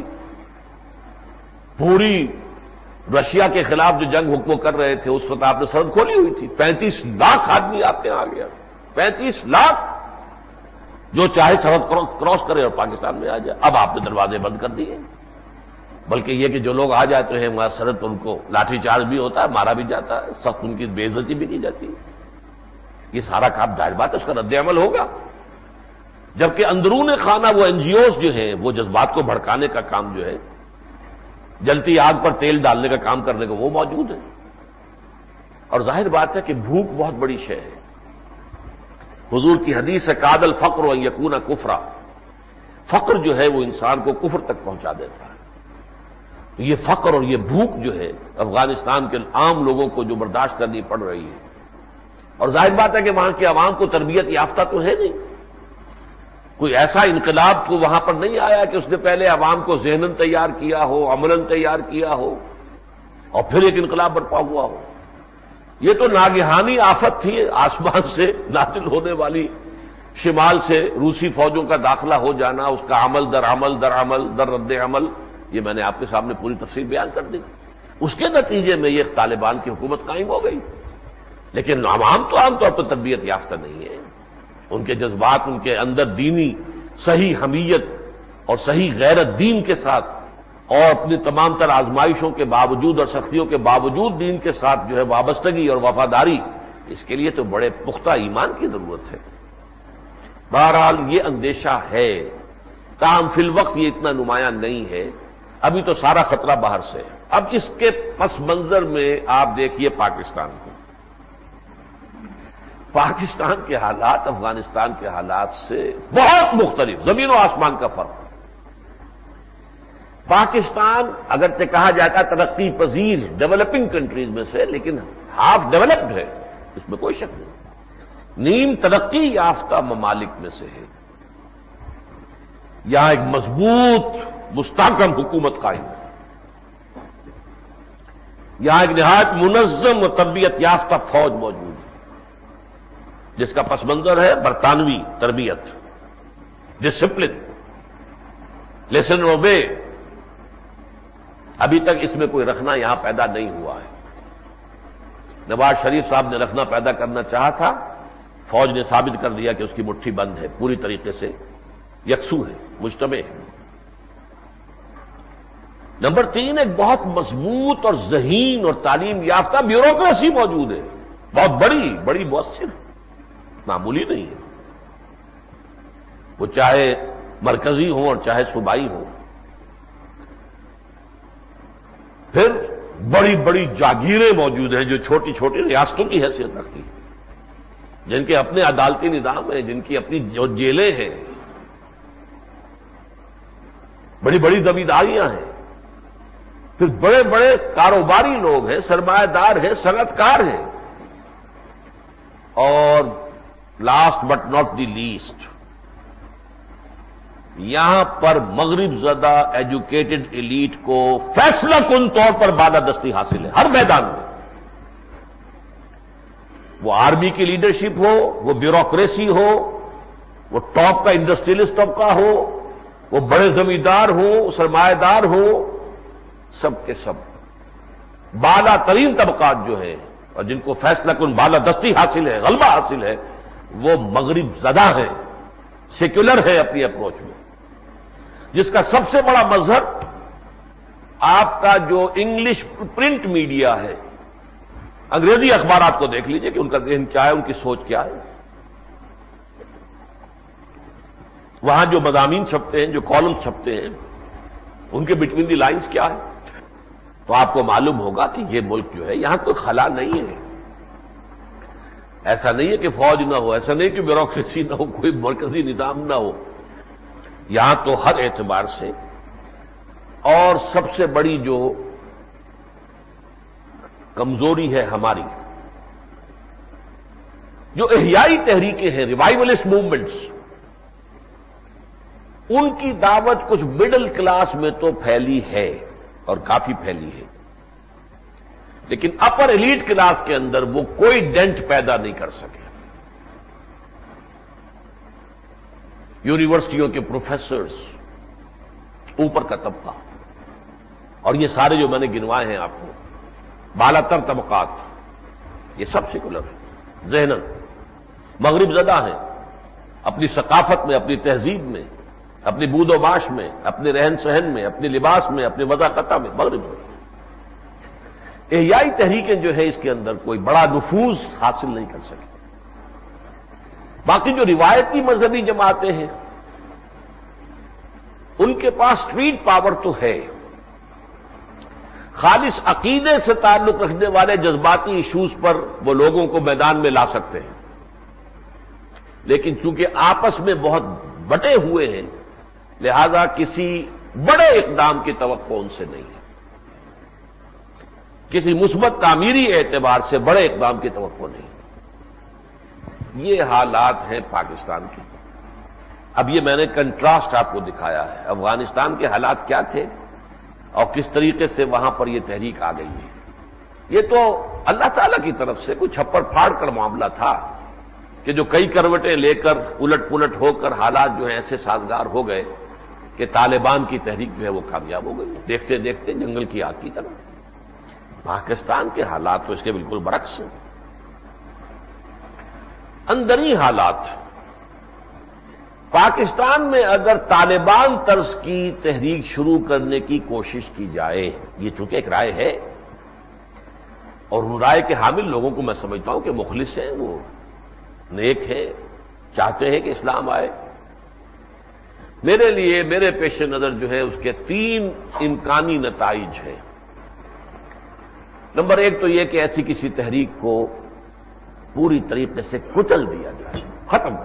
پوری رشیا کے خلاف جو جنگ حکم کر رہے تھے اس وقت آپ نے سرحد کھولی ہوئی تھی. 35 لاکھ آدمی آپ کے آ گیا. 35 لاکھ جو چاہے سرحد کراس کرے اور پاکستان میں آ جائے. اب آپ نے دروازے بند کر دیے. بلکہ یہ کہ جو لوگ آ جاتے ہیں وہاں سرحد پر ان کو لاٹھی چارج بھی ہوتا ہے، مارا بھی جاتا ہے، سخت ان کی بے عزتی بھی کی جاتی ہے. یہ سارا کام ظاہر بات ہے اس کا رد عمل ہوگا. جبکہ اندرون خانہ وہ این جی اوز جو ہیں وہ جذبات کو بھڑکانے کا کام جو ہے، جلتی آگ پر تیل ڈالنے کا کام کرنے کا وہ موجود ہے. اور ظاہر بات ہے کہ بھوک بہت بڑی شے ہے. حضور کی حدیث ہے کاد الفقر و یکون کفرا. فقر جو ہے وہ انسان کو کفر تک پہنچا دیتا ہے. یہ فقر اور یہ بھوک جو ہے افغانستان کے عام لوگوں کو جو برداشت کرنی پڑ رہی ہے. اور ظاہر بات ہے کہ وہاں کے عوام کو تربیت یافتہ تو ہے نہیں. کوئی ایسا انقلاب تو وہاں پر نہیں آیا کہ اس نے پہلے عوام کو ذہناً تیار کیا ہو، عملاً تیار کیا ہو اور پھر ایک انقلاب برپا ہوا ہو. یہ تو ناگہانی آفت تھی، آسمان سے نازل ہونے والی شمال سے روسی فوجوں کا داخلہ ہو جانا، اس کا عمل در عمل در عمل در رد عمل. یہ میں نے آپ کے سامنے پوری تفصیل بیان کر دی. اس کے نتیجے میں یہ طالبان کی حکومت قائم ہو گئی. لیکن عوام تو عام طور پر تربیت یافتہ نہیں ہے. ان کے جذبات، ان کے اندر دینی صحیح حمیت اور صحیح غیرت دین کے ساتھ اور اپنی تمام تر آزمائشوں کے باوجود اور سختیوں کے باوجود دین کے ساتھ جو ہے وابستگی اور وفاداری، اس کے لیے تو بڑے پختہ ایمان کی ضرورت ہے. بہرحال یہ اندیشہ ہے، تاہم فی الوقت یہ اتنا نمایاں نہیں ہے. ابھی تو سارا خطرہ باہر سے ہے. اب اس کے پس منظر میں آپ دیکھیے پاکستان کو. پاکستان کے حالات افغانستان کے حالات سے بہت مختلف، زمین و آسمان کا فرق. پاکستان اگرچہ کہا جاتا ہے ترقی پذیر ڈیولپنگ کنٹریز میں سے، لیکن ہاف ڈیولپڈ ہے، اس میں کوئی شک نہیں. نیم ترقی یافتہ ممالک میں سے ہے. یہاں ایک مضبوط مستحکم حکومت قائم ہے. یہاں ایک نہایت منظم و تربیت یافتہ فوج موجود ہے جس کا پس منظر ہے برطانوی تربیت، ڈسپلن، لیسن اوبے. ابھی تک اس میں کوئی رکھنا یہاں پیدا نہیں ہوا ہے. نواز شریف صاحب نے رکھنا پیدا کرنا چاہا تھا، فوج نے ثابت کر دیا کہ اس کی مٹھی بند ہے، پوری طریقے سے یکسو ہے، مجتمع ہے. نمبر 3 ایک بہت مضبوط اور ذہین اور تعلیم یافتہ بیوروکریسی موجود ہے، بہت بڑی بڑی مؤثر، معمولی نہیں ہے. وہ چاہے مرکزی ہوں اور چاہے صوبائی ہوں. پھر بڑی بڑی جاگیریں موجود ہیں جو چھوٹی چھوٹی ریاستوں کی حیثیت رکھتی ہیں، جن کے اپنے عدالتی نظام ہیں، جن کی اپنی جیلیں ہیں، بڑی بڑی زمینداریاں ہیں. پھر بڑے بڑے کاروباری لوگ ہیں، سرمایہ دار ہیں، صنعت کار ہیں. اور last but not the least, یہاں پر مغرب زدہ ایجوکیٹڈ ایلیٹ کو فیصلہ کن طور پر بالادستی حاصل ہے ہر میدان میں. وہ آرمی کی لیڈرشپ ہو، وہ بیوروکریسی ہو، وہ ٹاپ کا انڈسٹریلسٹ طبقہ ہو، وہ بڑے زمیندار ہوں، سرمایہ دار ہوں، سب کے سب بالا ترین طبقات جو ہیں اور جن کو فیصلہ کن بالادستی حاصل ہے، غلبہ حاصل ہے، وہ مغرب زدہ ہیں، سیکولر ہے اپنی اپروچ میں. جس کا سب سے بڑا مظہر آپ کا جو انگلش پرنٹ میڈیا ہے، انگریزی اخبارات کو دیکھ لیجئے کہ ان کا ذہن کیا ہے، ان کی سوچ کیا ہے. وہاں جو مضامین چھپتے ہیں، جو کالم چھپتے ہیں، ان کے بٹوین دی لائنز کیا ہے. تو آپ کو معلوم ہوگا کہ یہ ملک جو ہے یہاں کوئی خلا نہیں ہے. ایسا نہیں ہے کہ فوج نہ ہو، ایسا نہیں کہ بیوروکریسی نہ ہو، کوئی مرکزی نظام نہ ہو. یہاں تو ہر اعتبار سے، اور سب سے بڑی جو کمزوری ہے ہماری، جو احیائی تحریکیں ہیں، ریوائولسٹ موومنٹس، ان کی دعوت کچھ مڈل کلاس میں تو پھیلی ہے اور کافی پھیلی ہے، لیکن اپر ایلیٹ کلاس کے اندر وہ کوئی ڈینٹ پیدا نہیں کر سکے. یونیورسٹیوں کے پروفیسرز، اوپر کا طبقہ، اور یہ سارے جو میں نے گنوائے ہیں آپ کو، بالا تر طبقات، یہ سب سیکولر ہیں، ذہناً مغرب زدہ ہیں، اپنی ثقافت میں، اپنی تہذیب میں، اپنی بود و باش میں، اپنے رہن سہن میں، اپنے لباس میں، اپنے وضاقتہ میں مغرب زدہ. احیائی تحریکیں جو ہے اس کے اندر کوئی بڑا نفوذ حاصل نہیں کر سکی. باقی جو روایتی مذہبی جماعتیں ہیں ان کے پاس اسٹریٹ پاور تو ہے، خالص عقیدے سے تعلق رکھنے والے جذباتی ایشوز پر وہ لوگوں کو میدان میں لا سکتے ہیں، لیکن چونکہ آپس میں بہت بٹے ہوئے ہیں لہذا کسی بڑے اقدام کی توقع ان سے نہیں ہے. کسی مثبت تعمیری اعتبار سے بڑے اقدام کی توقع نہیں. یہ حالات ہیں پاکستان کے. اب یہ میں نے کنٹراسٹ آپ کو دکھایا ہے، افغانستان کے حالات کیا تھے اور کس طریقے سے وہاں پر یہ تحریک آ گئی ہے. یہ تو اللہ تعالی کی طرف سے کوئی چھپڑ پھاڑ کر معاملہ تھا کہ جو کئی کروٹیں لے کر الٹ پلٹ ہو کر حالات جو ہیں ایسے سازگار ہو گئے کہ طالبان کی تحریک جو ہے وہ کامیاب ہو گئی، دیکھتے دیکھتے جنگل کی آگ کی طرح. پاکستان کے حالات تو اس کے بالکل برعکس ہیں. اندری حالات پاکستان میں اگر طالبان طرز کی تحریک شروع کرنے کی کوشش کی جائے، یہ چونکہ ایک رائے ہے اور ان رائے کے حامل لوگوں کو میں سمجھتا ہوں کہ مخلص ہیں، وہ نیک ہیں، چاہتے ہیں کہ اسلام آئے. میرے لیے میرے پیش نظر جو ہے اس کے 3 امکانی نتائج ہیں. نمبر 1 تو یہ کہ ایسی کسی تحریک کو پوری طریقے سے کچل دیا جائے، ختم.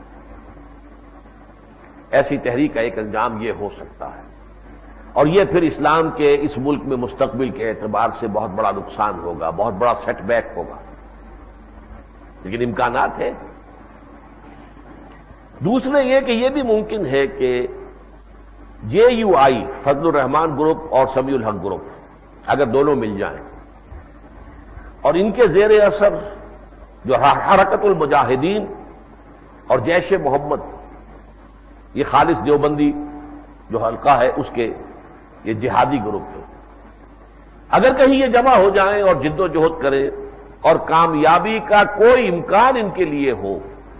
ایسی تحریک کا ایک انجام یہ ہو سکتا ہے اور یہ پھر اسلام کے اس ملک میں مستقبل کے اعتبار سے بہت بڑا نقصان ہوگا، بہت بڑا سیٹ بیک ہوگا، لیکن امکانات ہیں. دوسرے یہ کہ یہ بھی ممکن ہے کہ JUI فضل الرحمان گروپ اور سمیع الحق گروپ اگر دونوں مل جائیں اور ان کے زیر اثر جو حرکت المجاہدین اور جیش محمد، یہ خالص دیوبندی جو حلقہ ہے اس کے یہ جہادی گروپ ہے، اگر کہیں یہ جمع ہو جائیں اور جد و جہد کریں اور کامیابی کا کوئی امکان ان کے لیے ہو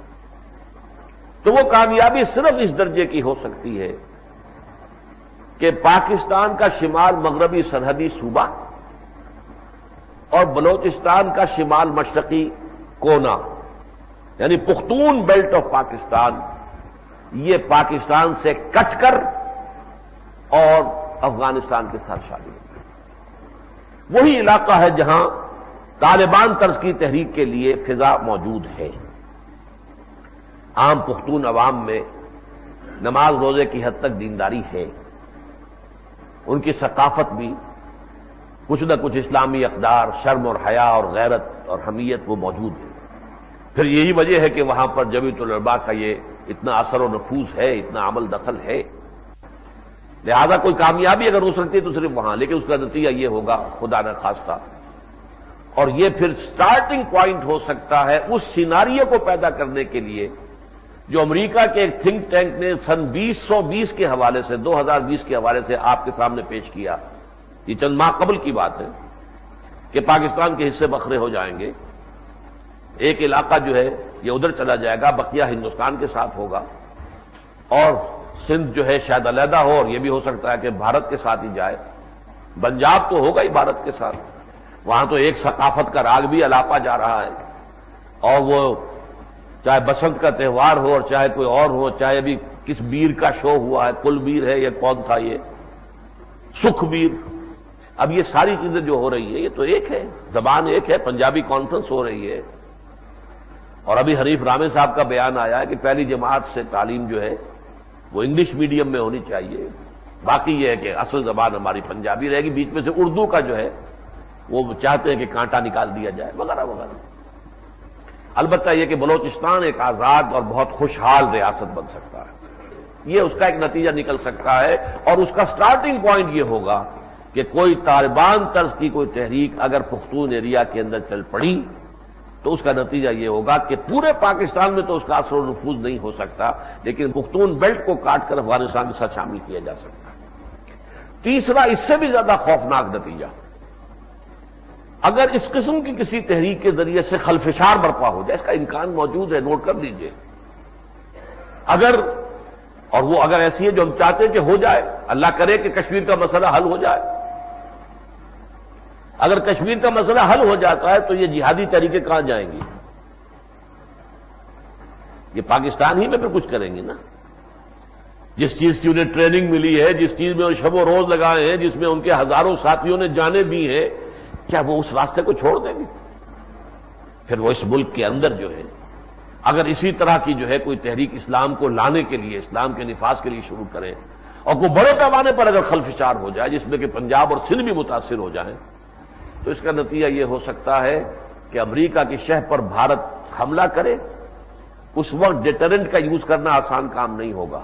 تو وہ کامیابی صرف اس درجے کی ہو سکتی ہے کہ پاکستان کا شمال مغربی سرحدی صوبہ اور بلوچستان کا شمال مشرقی کونا یعنی پختون بیلٹ آف پاکستان یہ پاکستان سے کٹ کر اور افغانستان کے ساتھ شامل ہو۔ وہی علاقہ ہے جہاں طالبان طرز کی تحریک کے لیے فضا موجود ہے۔ عام پختون عوام میں نماز روزے کی حد تک دینداری ہے، ان کی ثقافت بھی کچھ نہ کچھ اسلامی اقدار، شرم اور حیا اور غیرت اور حمیت وہ موجود ہے۔ پھر یہی وجہ ہے کہ وہاں پر جمیعت العلماء کا یہ اتنا اثر و نفوذ ہے، اتنا عمل دخل ہے۔ لہذا کوئی کامیابی اگر ہو سکتی ہے تو صرف وہاں، لیکن اس کا نتیجہ یہ ہوگا خدا نہ خواستہ، اور یہ پھر سٹارٹنگ پوائنٹ ہو سکتا ہے اس سیناریو کو پیدا کرنے کے لیے جو امریکہ کے ایک تھنک ٹینک نے سن 2020 کے حوالے سے 2020 کے حوالے سے آپ کے سامنے پیش کیا۔ یہ چند ماہ قبل کی بات ہے کہ پاکستان کے حصے بکھرے ہو جائیں گے، ایک علاقہ جو ہے یہ ادھر چلا جائے گا، بقیہ ہندوستان کے ساتھ ہوگا، اور سندھ جو ہے شاید علیحدہ ہو، اور یہ بھی ہو سکتا ہے کہ بھارت کے ساتھ ہی جائے۔ پنجاب تو ہوگا ہی بھارت کے ساتھ، وہاں تو ایک ثقافت کا راگ بھی الاپا جا رہا ہے، اور وہ چاہے بسنت کا تہوار ہو اور چاہے کوئی اور ہو، چاہے ابھی کس بیر کا شو ہوا ہے، کل بیر ہے، یہ کون تھا، یہ سکھ بیر، اب یہ ساری چیزیں جو ہو رہی ہے یہ تو ایک ہے، زبان ایک ہے، پنجابی کانفرنس ہو رہی ہے، اور ابھی حریف رامے صاحب کا بیان آیا ہے کہ پہلی جماعت سے تعلیم جو ہے وہ انگلش میڈیم میں ہونی چاہیے، باقی یہ ہے کہ اصل زبان ہماری پنجابی رہے گی، بیچ میں سے اردو کا جو ہے وہ چاہتے ہیں کہ کانٹا نکال دیا جائے وغیرہ وغیرہ۔ البتہ یہ کہ بلوچستان ایک آزاد اور بہت خوشحال ریاست بن سکتا ہے، یہ اس کا ایک نتیجہ نکل سکتا ہے، اور اس کا سٹارٹنگ پوائنٹ یہ ہوگا کہ کوئی طالبان طرز کی کوئی تحریک اگر پختون ایریا کے اندر چل پڑی تو اس کا نتیجہ یہ ہوگا کہ پورے پاکستان میں تو اس کا اثر و نفوذ نہیں ہو سکتا، لیکن پختون بیلٹ کو کاٹ کر افغانستان کے ساتھ شامل کیا جا سکتا ہے۔ تیسرا، اس سے بھی زیادہ خوفناک نتیجہ، اگر اس قسم کی کسی تحریک کے ذریعے سے خلفشار برپا ہو جائے، اس کا امکان موجود ہے، نوٹ کر لیجئے، اور وہ اگر ایسی ہے جو ہم چاہتے ہیں کہ ہو جائے، اللہ کرے کہ کشمیر کا مسئلہ حل ہو جائے، اگر کشمیر کا مسئلہ حل ہو جاتا ہے تو یہ جہادی طریقے کہاں جائیں گی؟ یہ پاکستان ہی میں پھر کچھ کریں گے نا، جس چیز کی انہیں ٹریننگ ملی ہے، جس چیز میں انہیں شب و روز لگائے ہیں، جس میں ان کے ہزاروں ساتھیوں نے جانیں بھی ہیں، کیا وہ اس راستے کو چھوڑ دیں گے؟ پھر وہ اس ملک کے اندر جو ہے اگر اسی طرح کی جو ہے کوئی تحریک اسلام کو لانے کے لیے، اسلام کے نفاذ کے لیے شروع کریں، اور کوئی بڑے پیمانے پر اگر خلفشار ہو جائے جس میں کہ پنجاب اور سندھ بھی متاثر ہو جائیں، تو اس کا نتیجہ یہ ہو سکتا ہے کہ امریکہ کی شہ پر بھارت حملہ کرے۔ اس وقت ڈیٹرنٹ کا یوز کرنا آسان کام نہیں ہوگا،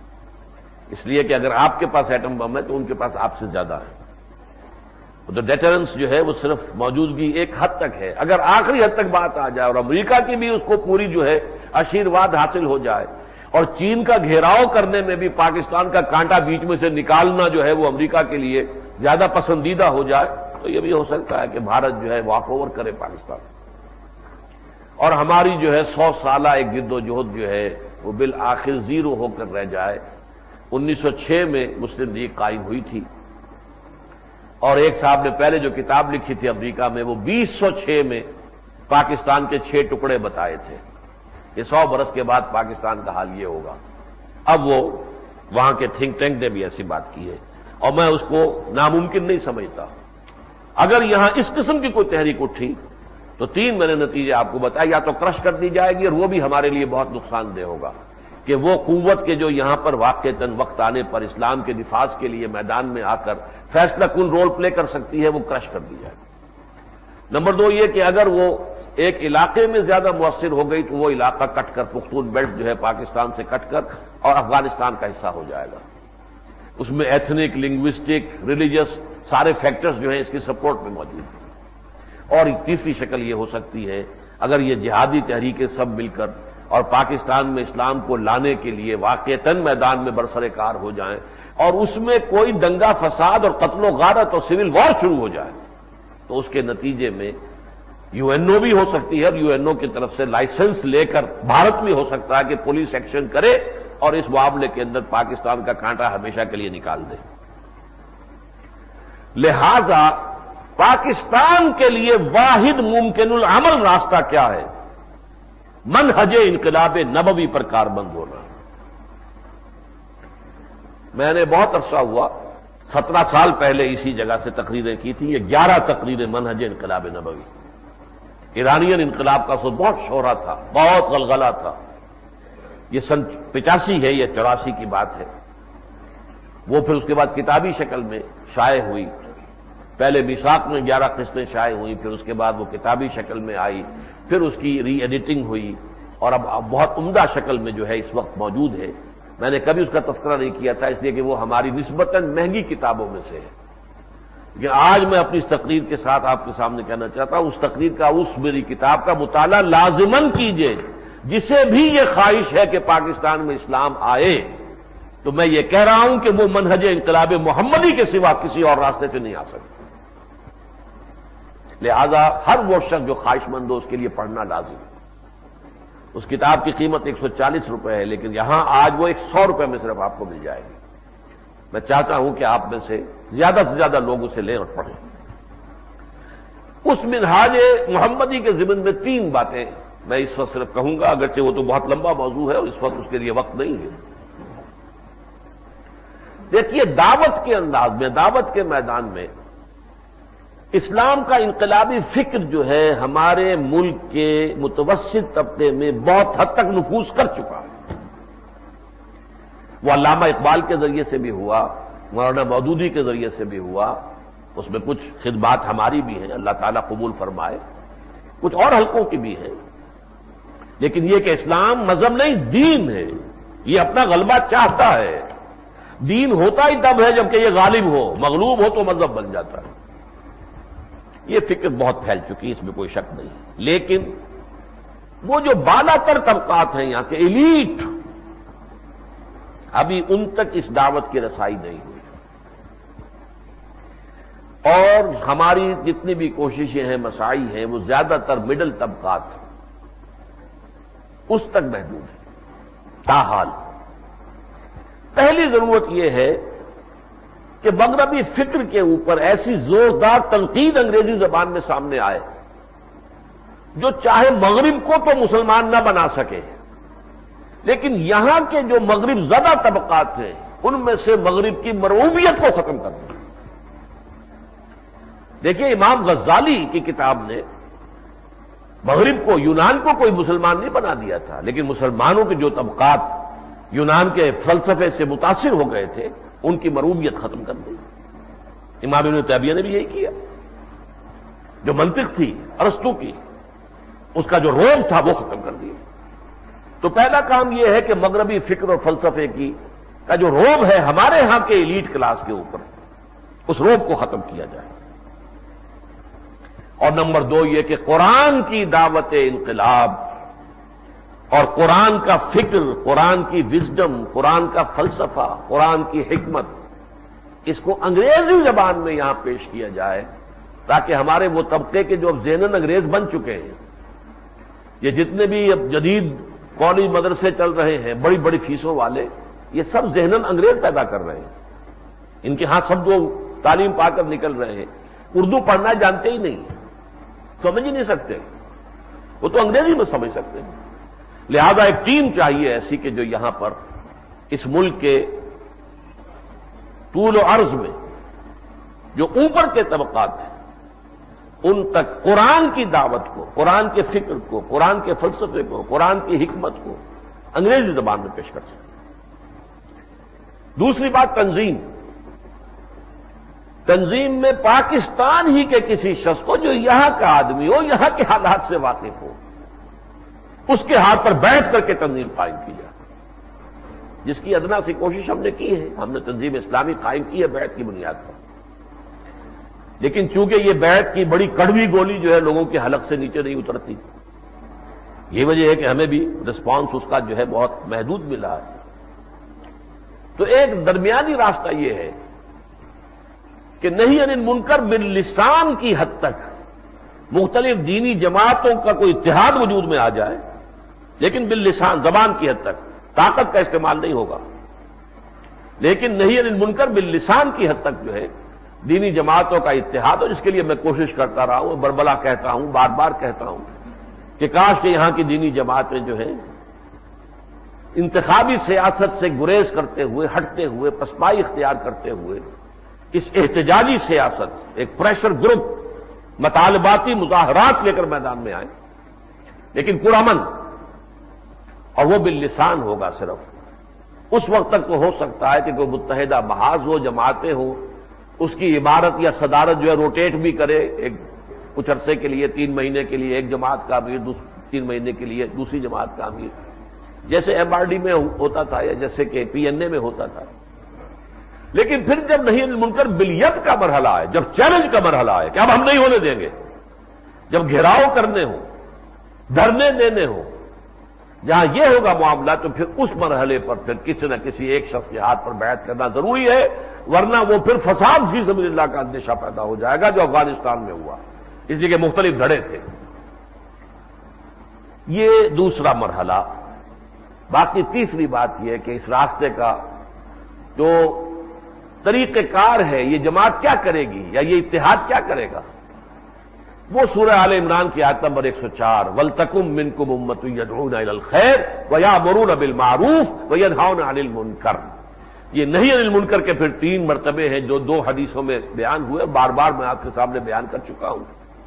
اس لیے کہ اگر آپ کے پاس ایٹم بم ہے تو ان کے پاس آپ سے زیادہ ہے، تو ڈیٹرنس جو ہے وہ صرف موجودگی ایک حد تک ہے۔ اگر آخری حد تک بات آ جائے اور امریکہ کی بھی اس کو پوری جو ہے آشیرواد حاصل ہو جائے، اور چین کا گھیراؤ کرنے میں بھی پاکستان کا کانٹا بیچ میں سے نکالنا جو ہے وہ امریکہ کے لیے زیادہ پسندیدہ ہو جائے، تو یہ بھی ہو سکتا ہے کہ بھارت جو ہے واک اوور کرے پاکستان، اور ہماری جو ہے 100 سالہ ایک جد و جہد جو ہے وہ بالآخر زیرو ہو کر رہ جائے۔ 1906 میں مسلم لیگ قائم ہوئی تھی، اور ایک صاحب نے پہلے جو کتاب لکھی تھی امریکہ میں، وہ 2006 میں پاکستان کے 6 ٹکڑے بتائے تھے۔ یہ 100 برس کے بعد پاکستان کا حال یہ ہوگا۔ اب وہ وہاں کے تھنک ٹینک نے بھی ایسی بات کی ہے، اور میں اس کو ناممکن نہیں سمجھتا۔ اگر یہاں اس قسم کی کوئی تحریک اٹھی تو 3 میں نے نتیجے آپ کو بتایا، یا تو کرش کر دی جائے گی، اور وہ بھی ہمارے لیے بہت نقصان دہ ہوگا کہ وہ قوت کے جو یہاں پر واقعتاً وقت آنے پر اسلام کے نفاذ کے لیے میدان میں آ کر فیصلہ کن رول پلے کر سکتی ہے، وہ کرش کر دی جائے۔ نمبر 2 یہ کہ اگر وہ ایک علاقے میں زیادہ مؤثر ہو گئی تو وہ علاقہ کٹ کر پختون بیلٹ جو ہے پاکستان سے کٹ کر اور افغانستان کا حصہ ہو جائے گا۔ اس میں ایتھنک، لنگوسٹک، ریلیجس سارے فیکٹرز جو ہیں اس کی سپورٹ میں موجود ہیں۔ اور ایک تیسری شکل یہ ہو سکتی ہے اگر یہ جہادی تحریکیں سب مل کر اور پاکستان میں اسلام کو لانے کے لیے واقعتاً میدان میں برسر کار ہو جائیں، اور اس میں کوئی دنگا فساد اور قتل و غارت اور سول وار شروع ہو جائے، تو اس کے نتیجے میں یو این او بھی ہو سکتی ہے، اور یو این او کی طرف سے لائسنس لے کر بھارت بھی ہو سکتا ہے کہ پولیس ایکشن کرے اور اس معاملے کے اندر پاکستان کا کانٹا ہمیشہ کے لیے نکال دے۔ لہذا پاکستان کے لیے واحد ممکن العمل راستہ کیا ہے؟ منہج انقلاب نبوی پر کاربند ہونا۔ میں نے بہت عرصہ ہوا 17 سال پہلے اسی جگہ سے تقریریں کی تھی. یہ 11 تقریریں منہج انقلاب نبوی. ایرانین انقلاب کا بہت شہرا تھا, بہت غلغلہ تھا. یہ سن 85 ہے یا 84 کی بات ہے. وہ پھر اس کے بعد کتابی شکل میں شائع ہوئی. پہلے میثاق میں 11 قسطیں شائع ہوئی, پھر اس کے بعد وہ کتابی شکل میں آئی, پھر اس کی ری ایڈیٹنگ ہوئی اور اب بہت عمدہ شکل میں جو ہے اس وقت موجود ہے. میں نے کبھی اس کا تذکرہ نہیں کیا تھا اس لیے کہ وہ ہماری نسبتاً مہنگی کتابوں میں سے ہے. کہ آج میں اپنی اس تقریر کے ساتھ آپ کے سامنے کہنا چاہتا ہوں, اس تقریر کا, اس میری کتاب کا مطالعہ لازماً کیجیے. جسے بھی یہ خواہش ہے کہ پاکستان میں اسلام آئے, تو میں یہ کہہ رہا ہوں کہ وہ منہج انقلاب محمدی کے سوا کسی اور راستے سے نہیں آ سکتا. لہذا ہر وہ شخص جو خواہش مند ہو اس کے لیے پڑھنا لازم ہے. اس کتاب کی قیمت 140 روپے ہے, لیکن یہاں آج وہ 100 روپے میں صرف آپ کو مل جائے گی. میں چاہتا ہوں کہ آپ میں سے زیادہ لوگ اسے لیں اور پڑھیں. اس منہاج محمدی کے ضمن میں 3 باتیں میں اس وقت صرف کہوں گا, اگرچہ وہ تو بہت لمبا موضوع ہے اور اس وقت اس کے لیے وقت نہیں ہے. دیکھیے, دعوت کے انداز میں, دعوت کے میدان میں اسلام کا انقلابی فکر جو ہے ہمارے ملک کے متوسط طبقے میں بہت حد تک نفوذ کر چکا ہے. وہ علامہ اقبال کے ذریعے سے بھی ہوا, مولانا مودودی کے ذریعے سے بھی ہوا. اس میں کچھ خدمات ہماری بھی ہیں, اللہ تعالیٰ قبول فرمائے, کچھ اور حلقوں کی بھی ہیں. لیکن یہ کہ اسلام مذہب نہیں, دین ہے. یہ اپنا غلبہ چاہتا ہے. دین ہوتا ہی تب ہے جبکہ یہ غالب ہو, مغلوب ہو تو مذہب بن جاتا ہے. یہ فکر بہت پھیل چکی ہے, اس میں کوئی شک نہیں. لیکن وہ جو بالا تر طبقات ہیں یہاں کے ایلیٹ, ابھی ان تک اس دعوت کی رسائی نہیں ہوئی. اور ہماری جتنی بھی کوششیں ہیں, مساعی ہیں, وہ زیادہ تر مڈل طبقات اس تک محدود ہے. تاحال پہلی ضرورت یہ ہے کہ مغربی فکر کے اوپر ایسی زوردار تنقید انگریزی زبان میں سامنے آئے جو چاہے مغرب کو تو مسلمان نہ بنا سکے, لیکن یہاں کے جو مغرب زدہ طبقات ہیں ان میں سے مغرب کی مرعوبیت کو ختم کر دیا. دیکھیے, امام غزالی کی کتاب نے مغرب کو, یونان کو کوئی مسلمان نہیں بنا دیا تھا, لیکن مسلمانوں کے جو طبقات یونان کے فلسفے سے متاثر ہو گئے تھے ان کی مرعوبیت ختم کر دی. امام ابن تیمیہ نے بھی یہی کیا. جو منطق تھی ارسطو کی, اس کا جو روب تھا وہ ختم کر دیا. تو پہلا کام یہ ہے کہ مغربی فکر اور فلسفے کی کا جو روب ہے ہمارے ہاں کے ایلیٹ کلاس کے اوپر, اس روب کو ختم کیا جائے. اور نمبر 2 یہ کہ قرآن کی دعوت انقلاب اور قرآن کا فکر, قرآن کی وزڈم, قرآن کا فلسفہ, قرآن کی حکمت, اس کو انگریزی زبان میں یہاں پیش کیا جائے تاکہ ہمارے وہ طبقے کے جو اب ذہناً انگریز بن چکے ہیں, یہ جتنے بھی اب جدید کالج مدرسے چل رہے ہیں بڑی بڑی فیسوں والے, یہ سب ذہناً انگریز پیدا کر رہے ہیں. ان کے ہاں سب جو تعلیم پا کر نکل رہے ہیں اردو پڑھنا جانتے ہی نہیں, سمجھ ہی نہیں سکتے, وہ تو انگریزی میں سمجھ سکتے ہیں. لہذا ایک ٹیم چاہیے ایسی کہ جو یہاں پر اس ملک کے طول و عرض میں جو اوپر کے طبقات ہیں ان تک قرآن کی دعوت کو, قرآن کے فکر کو, قرآن کے فلسفے کو, قرآن کی حکمت کو انگریزی زبان میں پیش کر سکیں. دوسری بات, تنظیم میں پاکستان ہی کے کسی شخص کو جو یہاں کا آدمی ہو, یہاں کے حالات سے واقف ہو, اس کے ہاتھ پر بیٹھ کر کے تنظیم قائم کی جائے, جس کی ادنا سی کوشش ہم نے کی ہے. ہم نے تنظیم اسلامی قائم کی ہے بیعت کی بنیاد پر, لیکن چونکہ یہ بیعت کی بڑی کڑوی گولی جو ہے لوگوں کے حلق سے نیچے نہیں اترتی, یہ وجہ ہے کہ ہمیں بھی رسپانس اس کا جو ہے بہت محدود ملا ہے. تو ایک درمیانی راستہ یہ ہے کہ نہیں عن المنکر باللسان کی حد تک مختلف دینی جماعتوں کا کوئی اتحاد وجود میں آ جائے, لیکن باللسان, زبان کی حد تک, طاقت کا استعمال نہیں ہوگا. لیکن نہیں عن المنکر باللسان کی حد تک جو ہے دینی جماعتوں کا اتحاد ہو, جس کے لیے میں کوشش کرتا رہا ہوں, بربلا کہتا ہوں, بار بار کہتا ہوں کہ کاش کہ یہاں کی دینی جماعتیں جو ہیں انتخابی سیاست سے گریز کرتے ہوئے، ہٹتے ہوئے، پسپائی اختیار کرتے ہوئے اس احتجاجی سیاست، ایک پریشر گروپ، مطالباتی مظاہرات لے کر میدان میں آئے، لیکن پرامن، اور وہ باللسان ہوگا صرف۔ اس وقت تک تو ہو سکتا ہے کہ کوئی متحدہ محاذ ہو، جماعتیں ہوں، اس کی عبارت یا صدارت جو ہے روٹیٹ بھی کرے، ایک کچھ عرصے کے لیے، 3 مہینے کے لیے ایک جماعت کا امیر، 3 مہینے کے لیے دوسری جماعت کا امیر، جیسے ایم آر ڈی میں ہوتا تھا یا جیسے کہ پی این اے میں ہوتا تھا۔ لیکن پھر جب نہی عن المنکر بالیت کا مرحلہ آئے، جب چیلنج کا مرحلہ آئے کہ اب ہم نہیں ہونے دیں گے، جب گھیراؤ کرنے ہوں، دھرنے دینے ہوں، جہاں یہ ہوگا معاملہ، تو پھر اس مرحلے پر پھر کسی نہ کسی ایک شخص کے ہاتھ پر بیعت کرنا ضروری ہے، ورنہ وہ پھر فساد فی سبیل اللہ کا اندیشہ پیدا ہو جائے گا، جو افغانستان میں ہوا، اس لیے کہ مختلف دھڑے تھے۔ یہ دوسرا مرحلہ۔ باقی تیسری بات یہ کہ اس راستے کا جو طریقہ کار ہے، یہ جماعت کیا کرے گی یا یہ اتحاد کیا کرے گا، وہ سورہ آل عمران کی آیت نمبر 104، وَلْتَكُن مِّنكُمْ أُمَّةٌ يَدْعُونَ إِلَى الْخَيْرِ وَيَأْمُرُونَ بِالْمَعْرُوفِ وَيَنْهَوْنَ عَنِ الْمُنكَرِ۔ یہ نہی عن المنکر کے پھر 3 مرتبے ہیں جو 2 حدیثوں میں بیان ہوئے، بار بار میں آپ کے سامنے بیان کر چکا ہوں۔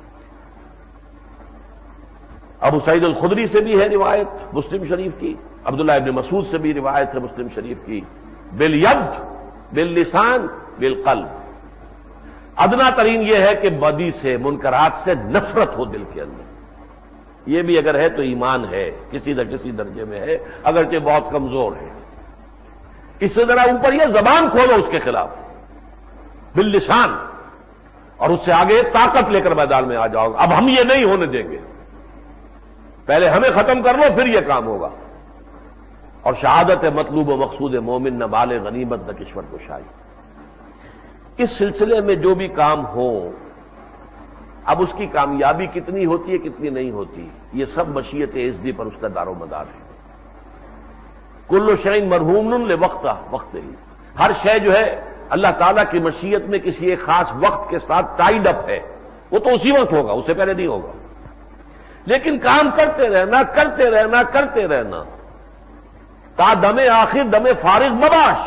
ابو سعید الخدری سے بھی ہے روایت مسلم شریف کی، عبداللہ ابن مسعود سے بھی روایت ہے مسلم شریف کی، بالید، باللسان، بالقلب۔ ادنا ترین یہ ہے کہ بدی سے، منکرات سے نفرت ہو دل کے اندر، یہ بھی اگر ہے تو ایمان ہے، کسی نہ کسی درجے میں ہے، اگرچہ بہت کمزور ہے۔ اس سے ذرا اوپر یہ زبان کھولو اس کے خلاف باللسان، اور اس سے آگے طاقت لے کر میدان میں آ جاؤ، اب ہم یہ نہیں ہونے دیں گے، پہلے ہمیں ختم کر لو پھر یہ کام ہوگا۔ اور شہادت مطلوب و مقصود مومن، نہ بال غنیمت نہ کشور کشائی۔ اس سلسلے میں جو بھی کام ہو، اب اس کی کامیابی کتنی ہوتی ہے کتنی نہیں ہوتی، یہ سب مشیت اعزدی پر اس کا دار و مدار ہے۔ کل شیء مرہون لوقتہ، وقت ہی، ہر شے جو ہے اللہ تعالیٰ کی مشیت میں کسی ایک خاص وقت کے ساتھ ٹائڈ اپ ہے، وہ تو اسی وقت ہوگا، اس سے پہلے نہیں ہوگا۔ لیکن کام کرتے رہنا، کرتے رہنا، کرتے رہنا، تا دم آخر دم فارغ مباش،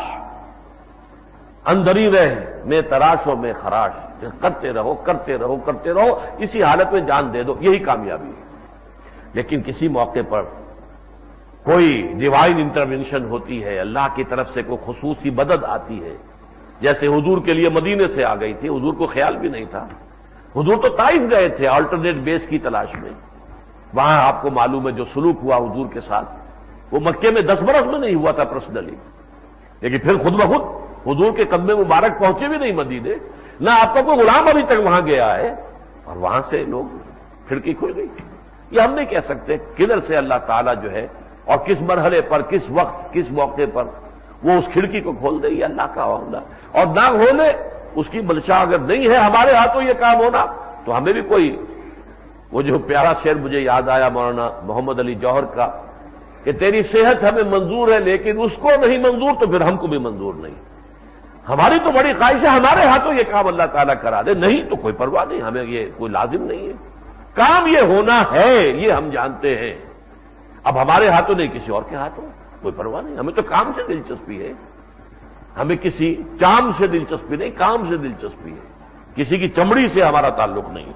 اندری رہ میں تراش و میں خراش، کرتے رہو کرتے رہو کرتے رہو، اسی حالت میں جان دے دو، یہی کامیابی ہے۔ لیکن کسی موقع پر کوئی ڈیوائن انٹرونشن ہوتی ہے، اللہ کی طرف سے کوئی خصوصی مدد آتی ہے، جیسے حضور کے لیے مدینے سے آ گئی تھی، حضور کو خیال بھی نہیں تھا، حضور تو طائف گئے تھے آلٹرنیٹ بیس کی تلاش میں، وہاں آپ کو معلوم ہے جو سلوک ہوا حضور کے ساتھ، وہ مکے میں 10 برس میں نہیں ہوا تھا پرسنلی، لیکن پھر خود بخود حضور کے قدم مبارک پہنچے بھی نہیں مدینے، نہ آپ کا کوئی غلام ابھی تک وہاں گیا ہے، اور وہاں سے لوگ کھڑکی کھل گئی۔ یہ ہم نہیں کہہ سکتے کدھر سے اللہ تعالیٰ جو ہے اور کس مرحلے پر، کس وقت، کس موقع پر وہ اس کھڑکی کو کھول دے، یہ اللہ کا معاملہ، اور نہ کھولے اس کی منشا اگر نہیں ہے ہمارے ہاتھوں یہ کام ہونا، تو ہمیں بھی کوئی، وہ جو پیارا شعر مجھے یاد آیا مولانا محمد علی جوہر کا، کہ تیری صحت ہمیں منظور ہے لیکن اس کو نہیں منظور تو پھر ہم کو بھی منظور نہیں۔ ہماری تو بڑی خواہش ہے ہمارے ہاتھوں یہ کام اللہ تعالیٰ کرا دے، نہیں تو کوئی پرواہ نہیں، ہمیں یہ کوئی لازم نہیں ہے، کام یہ ہونا ہے یہ ہم جانتے ہیں، اب ہمارے ہاتھوں نہیں کسی اور کے ہاتھوں، کوئی پرواہ نہیں، ہمیں تو کام سے دلچسپی ہے، ہمیں کسی چام سے دلچسپی نہیں، کام سے دلچسپی ہے، کسی کی چمڑی سے ہمارا تعلق نہیں۔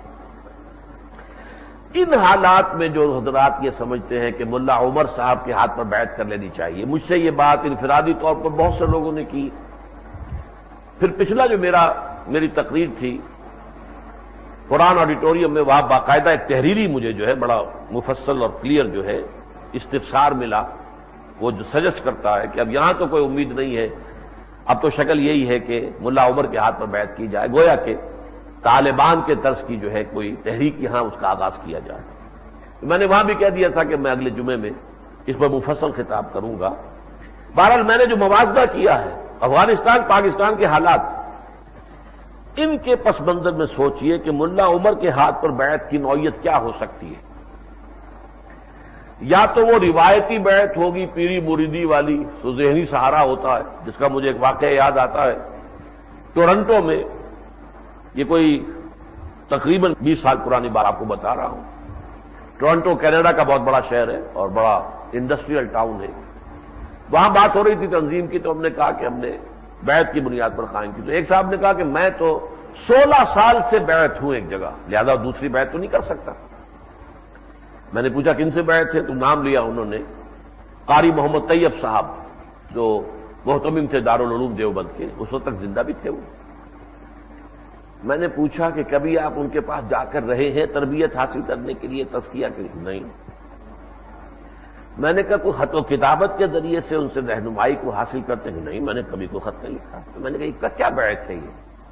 ان حالات میں جو حضرات یہ سمجھتے ہیں کہ ملا عمر صاحب کے ہاتھ پر بیعت کر لینی چاہیے، مجھ سے یہ بات انفرادی طور پر بہت سے لوگوں نے کی، پھر پچھلا جو میری تقریر تھی قرآن آڈیٹوریم میں، وہاں باقاعدہ ایک تحریری مجھے جو ہے بڑا مفصل اور کلیئر جو ہے استفسار ملا، وہ جو سجسٹ کرتا ہے کہ اب یہاں تو کوئی امید نہیں ہے، اب تو شکل یہی ہے کہ ملا عمر کے ہاتھ پر بیعت کی جائے، گویا کہ طالبان کے طرز کی جو ہے کوئی تحریک یہاں اس کا آغاز کیا جائے۔ میں نے وہاں بھی کہہ دیا تھا کہ میں اگلے جمعے میں اس پر مفصل خطاب کروں گا۔ بہرحال میں نے جو موازنہ کیا ہے افغانستان پاکستان کے حالات، ان کے پس منظر میں سوچئے کہ ملا عمر کے ہاتھ پر بیعت کی نوعیت کیا ہو سکتی ہے۔ یا تو وہ روایتی بیعت ہوگی پیری مریدی والی، تو ذہنی سہارا ہوتا ہے، جس کا مجھے ایک واقعہ یاد آتا ہے، ٹورنٹو میں، یہ کوئی تقریباً 20 سال پرانی بات آپ کو بتا رہا ہوں، ٹورنٹو کینیڈا کا بہت بڑا شہر ہے اور بڑا انڈسٹریل ٹاؤن ہے، وہاں بات ہو رہی تھی تنظیم کی، تو ہم نے کہا کہ ہم نے بیعت کی بنیاد پر قائم کی. تو ایک صاحب نے کہا کہ میں تو 16 سال سے بیعت ہوں ایک جگہ، لہذا دوسری بیعت تو نہیں کر سکتا. میں نے پوچھا کن سے بیعت تھے؟ تو نام لیا انہوں نے، قاری محمد طیب صاحب جو محتمم تھے دارالعلوم دیوبند کے، اس وقت تک زندہ بھی تھے وہ. میں نے پوچھا کہ کبھی آپ ان کے پاس جا کر رہے ہیں تربیت حاصل کرنے کے لیے، تزکیہ کے لیے؟ نہیں. میں نے کہا کوئی خط و کتابت کے ذریعے سے ان سے رہنمائی کو حاصل کرتے ہیں؟ نہیں، میں نے کبھی کوئی خط نہیں لکھا. تو میں نے کہا اس کا کیا بیعت ہے؟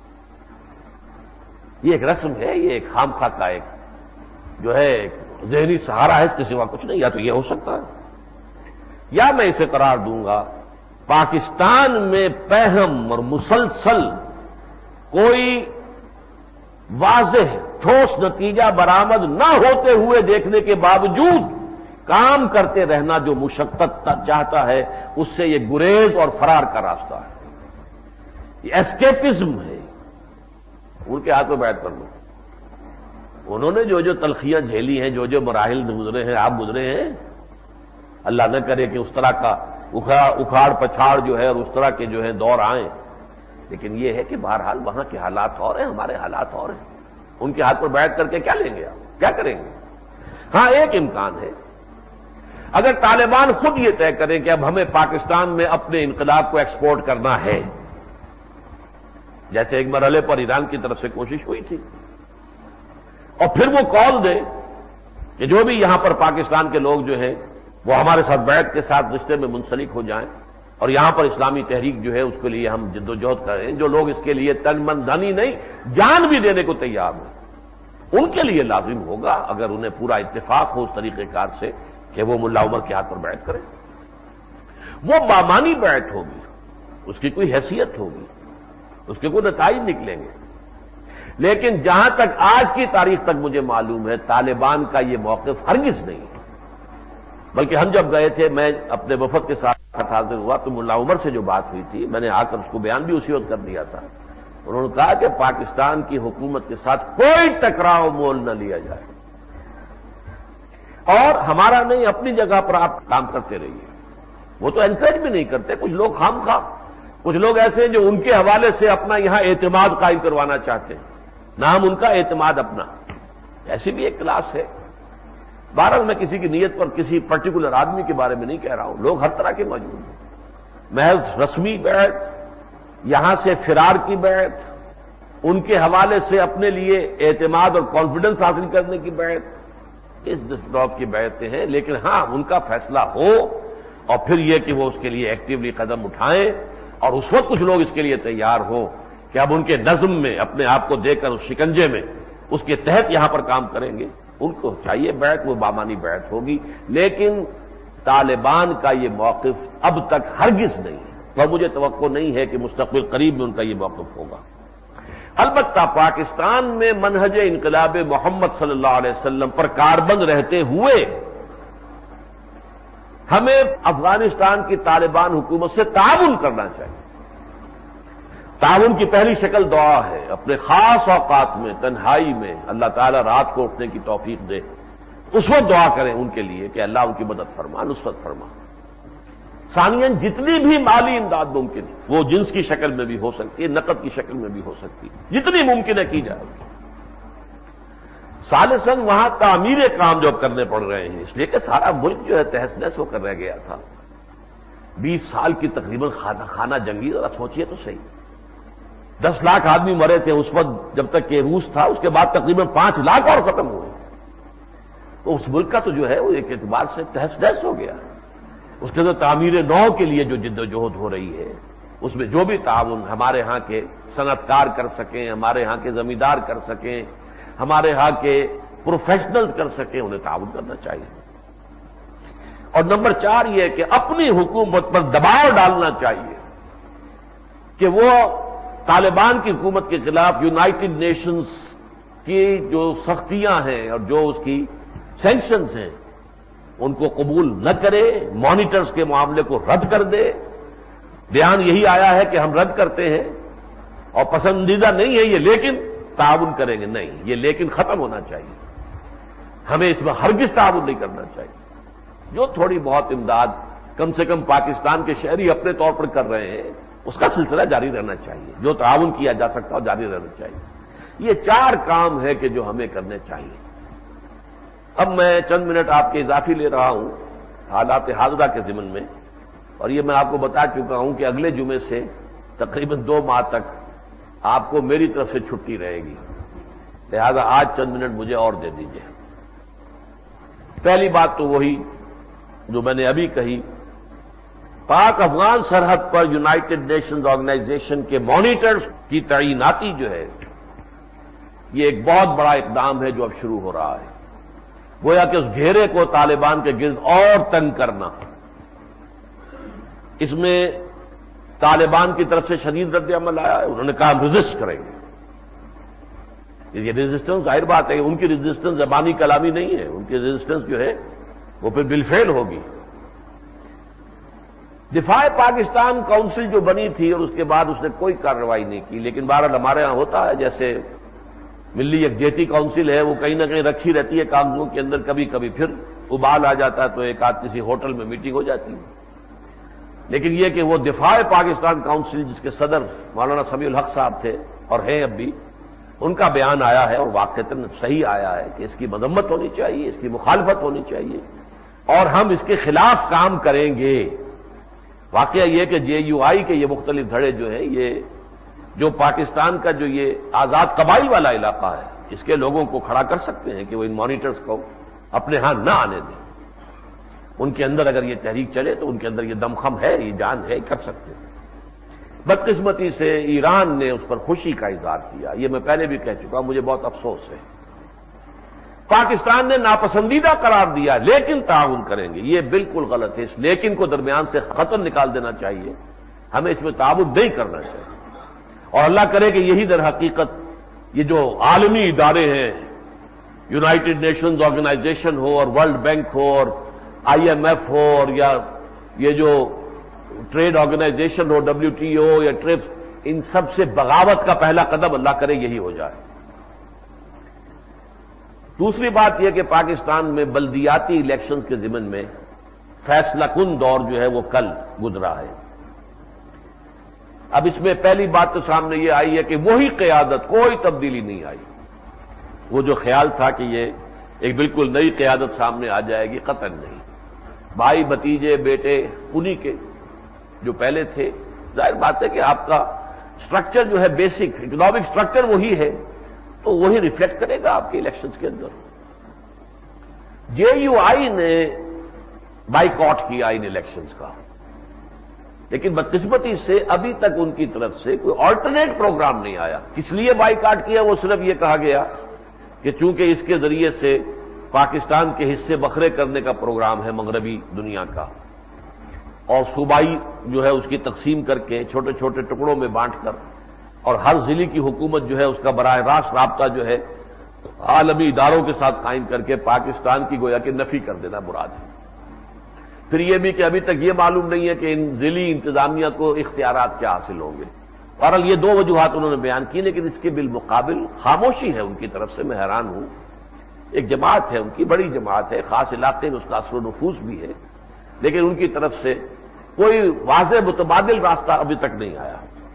یہ ایک رسم ہے، یہ ایک خام خواہ کا ایک جو ہے ایک ذہنی سہارا ہے، اس کے سوا کچھ نہیں. یا تو یہ ہو سکتا ہے، یا میں اسے قرار دوں گا پاکستان میں پہم اور مسلسل کوئی واضح ٹھوس نتیجہ برآمد نہ ہوتے ہوئے دیکھنے کے باوجود کام کرتے رہنا جو مشقت چاہتا ہے، اس سے یہ گریز اور فرار کا راستہ ہے، یہ ایسکیپزم ہے. ان کے ہاتھوں بیعت کر لو. انہوں نے جو تلخیاں جھیلی ہیں، جو مراحل گزرے ہیں، آپ گزرے ہیں، اللہ نہ کرے کہ اس طرح کا اکھاڑ پچھاڑ جو ہے اور اس طرح کے جو ہے دور آئیں. لیکن یہ ہے کہ بہرحال وہاں کے حالات اور ہیں، ہمارے حالات اور ہیں. ان کے ہاتھ پر بیعت کر کے کیا لیں گے آپ؟ کیا کریں گے؟ ہاں ایک امکان ہے، اگر طالبان خود یہ طے کریں کہ اب ہمیں پاکستان میں اپنے انقلاب کو ایکسپورٹ کرنا ہے، جیسے ایک مرحلے پر ایران کی طرف سے کوشش ہوئی تھی، اور پھر وہ کال دے کہ جو بھی یہاں پر پاکستان کے لوگ جو ہیں وہ ہمارے ساتھ بیعت کے ساتھ رشتے میں منسلک ہو جائیں، اور یہاں پر اسلامی تحریک جو ہے اس کے لیے ہم جد و جہد کریں. جو لوگ اس کے لیے تن من دھنی نہیں جان بھی دینے کو تیار ہیں، ان کے لیے لازم ہوگا اگر انہیں پورا اتفاق ہو اس طریقہ کار سے کہ وہ ملا عمر کے ہاتھ پر بیعت کریں. وہ بامانی بیعت ہوگی، اس کی کوئی حیثیت ہوگی، اس کے کوئی نتائج نکلیں گے. لیکن جہاں تک آج کی تاریخ تک مجھے معلوم ہے طالبان کا یہ موقف ہرگز نہیں ہے. بلکہ ہم جب گئے تھے، میں اپنے وفد کے ساتھ حاضر ہوا تو ملا عمر سے جو بات ہوئی تھی، میں نے آ کر اس کو بیان بھی اسی وقت کر دیا تھا. انہوں نے کہا کہ پاکستان کی حکومت کے ساتھ کوئی ٹکراؤ مول نہ لیا جائے، اور ہمارا نہیں، اپنی جگہ پر آپ کام کرتے رہیے. وہ تو انکریج بھی نہیں کرتے. کچھ لوگ خام خواہ، کچھ لوگ ایسے ہیں جو ان کے حوالے سے اپنا یہاں اعتماد قائم کروانا چاہتے ہیں، نام ان کا اعتماد اپنا. ایسی بھی ایک کلاس ہے. بہرحال میں کسی کی نیت پر کسی پرٹیکولر آدمی کے بارے میں نہیں کہہ رہا ہوں، لوگ ہر طرح کے موجود ہیں. محض رسمی بیعت، یہاں سے فرار کی بیعت، ان کے حوالے سے اپنے لیے اعتماد اور کانفیڈنس حاصل کرنے کی بیعت، اس ڈسٹاپ کی بیعتیں ہیں. لیکن ہاں ان کا فیصلہ ہو، اور پھر یہ کہ وہ اس کے لیے ایکٹیولی قدم اٹھائیں، اور اس وقت کچھ لوگ اس کے لیے تیار ہوں کہ اب ان کے نظم میں اپنے آپ کو دے کر اس شکنجے میں اس کے تحت یہاں پر کام کریں گے. ان کو چاہیے بیعت، وہ بامانی بیعت ہوگی. لیکن طالبان کا یہ موقف اب تک ہرگز نہیں ہے، اور مجھے توقع نہیں ہے کہ مستقبل قریب میں ان کا یہ موقف ہوگا. البتہ پاکستان میں منہج انقلاب محمد صلی اللہ علیہ وسلم پر کاربند رہتے ہوئے ہمیں افغانستان کی طالبان حکومت سے تعاون کرنا چاہیے. تعاون کی پہلی شکل دعا ہے. اپنے خاص اوقات میں، تنہائی میں اللہ تعالیٰ رات کو اٹھنے کی توفیق دے، اس وقت دعا کریں ان کے لیے کہ اللہ ان کی مدد فرما، نصرت فرما. ثانیاً جتنی بھی مالی امداد ممکن ہے، وہ جنس کی شکل میں بھی ہو سکتی ہے، نقد کی شکل میں بھی ہو سکتی ہے، جتنی ممکن ہے کی جائے. ثالثاً وہاں تعمیر کام جو کرنے پڑ رہے ہیں، اس لیے کہ سارا ملک جو ہے تہس نہس ہو کر رہ گیا تھا. 20 سال کی تقریباً خانہ جنگی، ذرا سوچیے تو صحیح. 10 لاکھ آدمی مرے تھے اس وقت جب تک کہ روس تھا، اس کے بعد تقریباً 5 لاکھ اور ختم ہوئے. تو اس ملک کا تو جو ہے وہ ایک اعتبار سے تہس نہس ہو گیا. اس کے اندر تعمیر نو کے لیے جو جد و جہد ہو رہی ہے، اس میں جو بھی تعاون ہمارے ہاں کے صنعت کار کر سکیں، ہمارے ہاں کے زمیندار کر سکیں، ہمارے ہاں کے پروفیشنلز کر سکیں، انہیں تعاون کرنا چاہیے. اور نمبر 4 یہ کہ اپنی حکومت پر دباؤ ڈالنا چاہیے کہ وہ طالبان کی حکومت کے خلاف یونائٹڈ نیشنز کی جو سختیاں ہیں اور جو اس کی سینکشنز ہیں ان کو قبول نہ کرے، مانیٹرز کے معاملے کو رد کر دے. بیان یہی آیا ہے کہ ہم رد کرتے ہیں اور پسندیدہ نہیں ہے یہ، لیکن تعاون کریں گے. نہیں، یہ لیکن ختم ہونا چاہیے. ہمیں اس میں ہرگز تعاون نہیں کرنا چاہیے. جو تھوڑی بہت امداد کم سے کم پاکستان کے شہری اپنے طور پر کر رہے ہیں، اس کا سلسلہ جاری رہنا چاہیے، جو تعاون کیا جا سکتا ہو جاری رہنا چاہیے۔ یہ 4 کام ہے کہ جو ہمیں کرنے چاہیے۔ اب میں چند منٹ آپ کے اضافی لے رہا ہوں حالات حاضرہ کے ضمن میں، اور یہ میں آپ کو بتا چکا ہوں کہ اگلے جمعے سے تقریباً 2 ماہ تک آپ کو میری طرف سے چھٹی رہے گی، لہذا آج چند منٹ مجھے اور دے دیجیے۔ پہلی بات تو وہی جو میں نے ابھی کہی، پاک افغان سرحد پر یونائٹڈ نیشنز آرگنائزیشن کے مانیٹرز کی تعیناتی جو ہے، یہ ایک بہت بڑا اقدام ہے جو اب شروع ہو رہا ہے۔ گویا کہ اس گھیرے کو طالبان کے گرد اور تنگ کرنا، اس میں طالبان کی طرف سے شدید رد عمل آیا ہے۔ انہوں نے کہا ہم ریزسٹ کریں گے۔ یہ ریزسٹنس ظاہر بات ہے کہ ان کی ریزسٹنس زبانی کلامی نہیں ہے، ان کی ریزسٹنس جو ہے وہ پھر بالفعل ہوگی۔ دفاع پاکستان کونسل جو بنی تھی اور اس کے بعد اس نے کوئی کارروائی نہیں کی، لیکن بہرحال ہمارے ہاں ہوتا ہے، جیسے ملی یکجہتی کونسل ہے، وہ کہیں نہ کہیں رکھی رہتی ہے کاغذوں کے اندر، کبھی کبھی پھر ابال آ جاتا ہے تو ایک آدھ کسی ہوٹل میں میٹنگ ہو جاتی ہے۔ لیکن یہ کہ وہ دفاع پاکستان کونسل جس کے صدر مولانا سمیع الحق صاحب تھے اور ہیں اب بھی، ان کا بیان آیا ہے اور واقعتاً صحیح آیا ہے کہ اس کی مذمت ہونی چاہیے، اس کی مخالفت ہونی چاہیے، اور ہم اس کے خلاف کام کریں گے۔ واقعہ یہ کہ JUI کے یہ مختلف دھڑے جو ہیں، یہ جو پاکستان کا جو یہ آزاد قبائل والا علاقہ ہے، اس کے لوگوں کو کھڑا کر سکتے ہیں کہ وہ ان مانیٹرز کو اپنے ہاں نہ آنے دیں۔ ان کے اندر اگر یہ تحریک چلے تو ان کے اندر یہ دمخم ہے، یہ جان ہے، کر سکتے ہیں۔ بدقسمتی سے ایران نے اس پر خوشی کا اظہار کیا، یہ میں پہلے بھی کہہ چکا ہوں، مجھے بہت افسوس ہے۔ پاکستان نے ناپسندیدہ قرار دیا لیکن تعاون کریں گے، یہ بالکل غلط ہے۔ اس لیکن کو درمیان سے ختم نکال دینا چاہیے، ہمیں اس میں تعاون نہیں کرنا چاہیے۔ اور اللہ کرے کہ یہی در حقیقت یہ جو عالمی ادارے ہیں، یونائٹڈ نیشنز آرگنائزیشن ہو اور ورلڈ بینک ہو اور IMF ہو اور یا یہ جو ٹریڈ آرگنائزیشن ہو WTO یا ٹرپس، ان سب سے بغاوت کا پہلا قدم اللہ کرے یہی ہو جائے۔ دوسری بات یہ کہ پاکستان میں بلدیاتی الیکشنز کے ضمن میں فیصلہ کن دور جو ہے وہ کل گزرا ہے۔ اب اس میں پہلی بات تو سامنے یہ آئی ہے کہ وہی قیادت، کوئی تبدیلی نہیں آئی۔ وہ جو خیال تھا کہ یہ ایک بالکل نئی قیادت سامنے آ جائے گی، قطعاً نہیں۔ بھائی بھتیجے بیٹے انہی کے جو پہلے تھے، ظاہر بات ہے کہ آپ کا سٹرکچر جو ہے بیسک اکنامک سٹرکچر وہی ہے، تو وہی ریفلیکٹ کرے گا آپ کے الیکشنز کے اندر۔ JUI نے بائیکاٹ کیا ان الیکشنز کا، لیکن بدقسمتی سے ابھی تک ان کی طرف سے کوئی آلٹرنیٹ پروگرام نہیں آیا۔ کس لیے بائیکاٹ کیا؟ وہ صرف یہ کہا گیا کہ چونکہ اس کے ذریعے سے پاکستان کے حصے بکھرے کرنے کا پروگرام ہے مغربی دنیا کا، اور صوبائی جو ہے اس کی تقسیم کر کے چھوٹے چھوٹے ٹکڑوں میں بانٹ کر، اور ہر ضلع کی حکومت جو ہے اس کا براہ راست رابطہ جو ہے عالمی اداروں کے ساتھ قائم کر کے پاکستان کی گویا کہ نفی کر دینا مراد ہے۔ پھر یہ بھی کہ ابھی تک یہ معلوم نہیں ہے کہ ان ضلعی انتظامیہ کو اختیارات کیا حاصل ہوں گے۔ بہرحال یہ 2 وجوہات انہوں نے بیان کی، لیکن اس کے بالمقابل خاموشی ہے ان کی طرف سے۔ میں حیران ہوں، ایک جماعت ہے ان کی، بڑی جماعت ہے، خاص علاقے میں اس کا اثر و نفوذ بھی ہے، لیکن ان کی طرف سے کوئی واضح متبادل راستہ ابھی تک نہیں آیا۔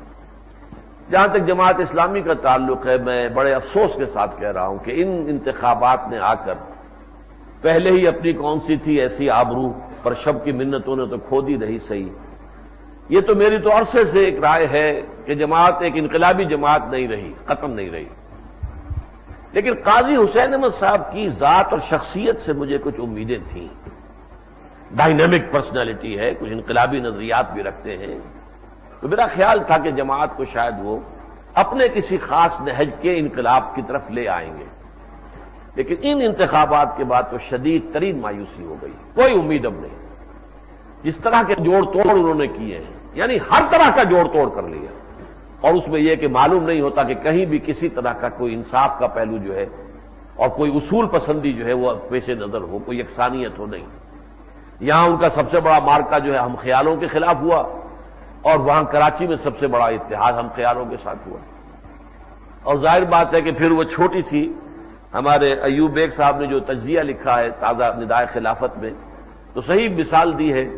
جہاں تک جماعت اسلامی کا تعلق ہے، میں بڑے افسوس کے ساتھ کہہ رہا ہوں کہ ان انتخابات نے آ کر پہلے ہی اپنی کون سی تھی ایسی آبرو، پر شب کی منتوں نے تو کھو دی رہی صحیح۔ یہ تو میری تو عرصے سے ایک رائے ہے کہ جماعت ایک انقلابی جماعت نہیں رہی، ختم نہیں رہی، لیکن قاضی حسین احمد صاحب کی ذات اور شخصیت سے مجھے کچھ امیدیں تھیں۔ ڈائنامک پرسنالٹی ہے، کچھ انقلابی نظریات بھی رکھتے ہیں، تو میرا خیال تھا کہ جماعت کو شاید وہ اپنے کسی خاص نہج کے انقلاب کی طرف لے آئیں گے، لیکن ان انتخابات کے بعد تو شدید ترین مایوسی ہو گئی، کوئی امید اب نہیں۔ جس طرح کے جوڑ توڑ انہوں نے کیے ہیں، یعنی ہر طرح کا جوڑ توڑ کر لیا، اور اس میں یہ کہ معلوم نہیں ہوتا کہ کہیں بھی کسی طرح کا کوئی انصاف کا پہلو جو ہے اور کوئی اصول پسندی جو ہے وہ پیش نظر ہو، کوئی یکسانیت ہو نہیں۔ یہاں ان کا سب سے بڑا مارکا جو ہے ہم خیالوں کے خلاف ہوا، اور وہاں کراچی میں سب سے بڑا اتحاد ہم خیالوں کے ساتھ ہوا۔ اور ظاہر بات ہے کہ پھر وہ چھوٹی سی ہمارے ایوب بیگ صاحب نے جو تجزیہ لکھا ہے تازہ ندائے خلافت میں، تو صحیح مثال دی ہے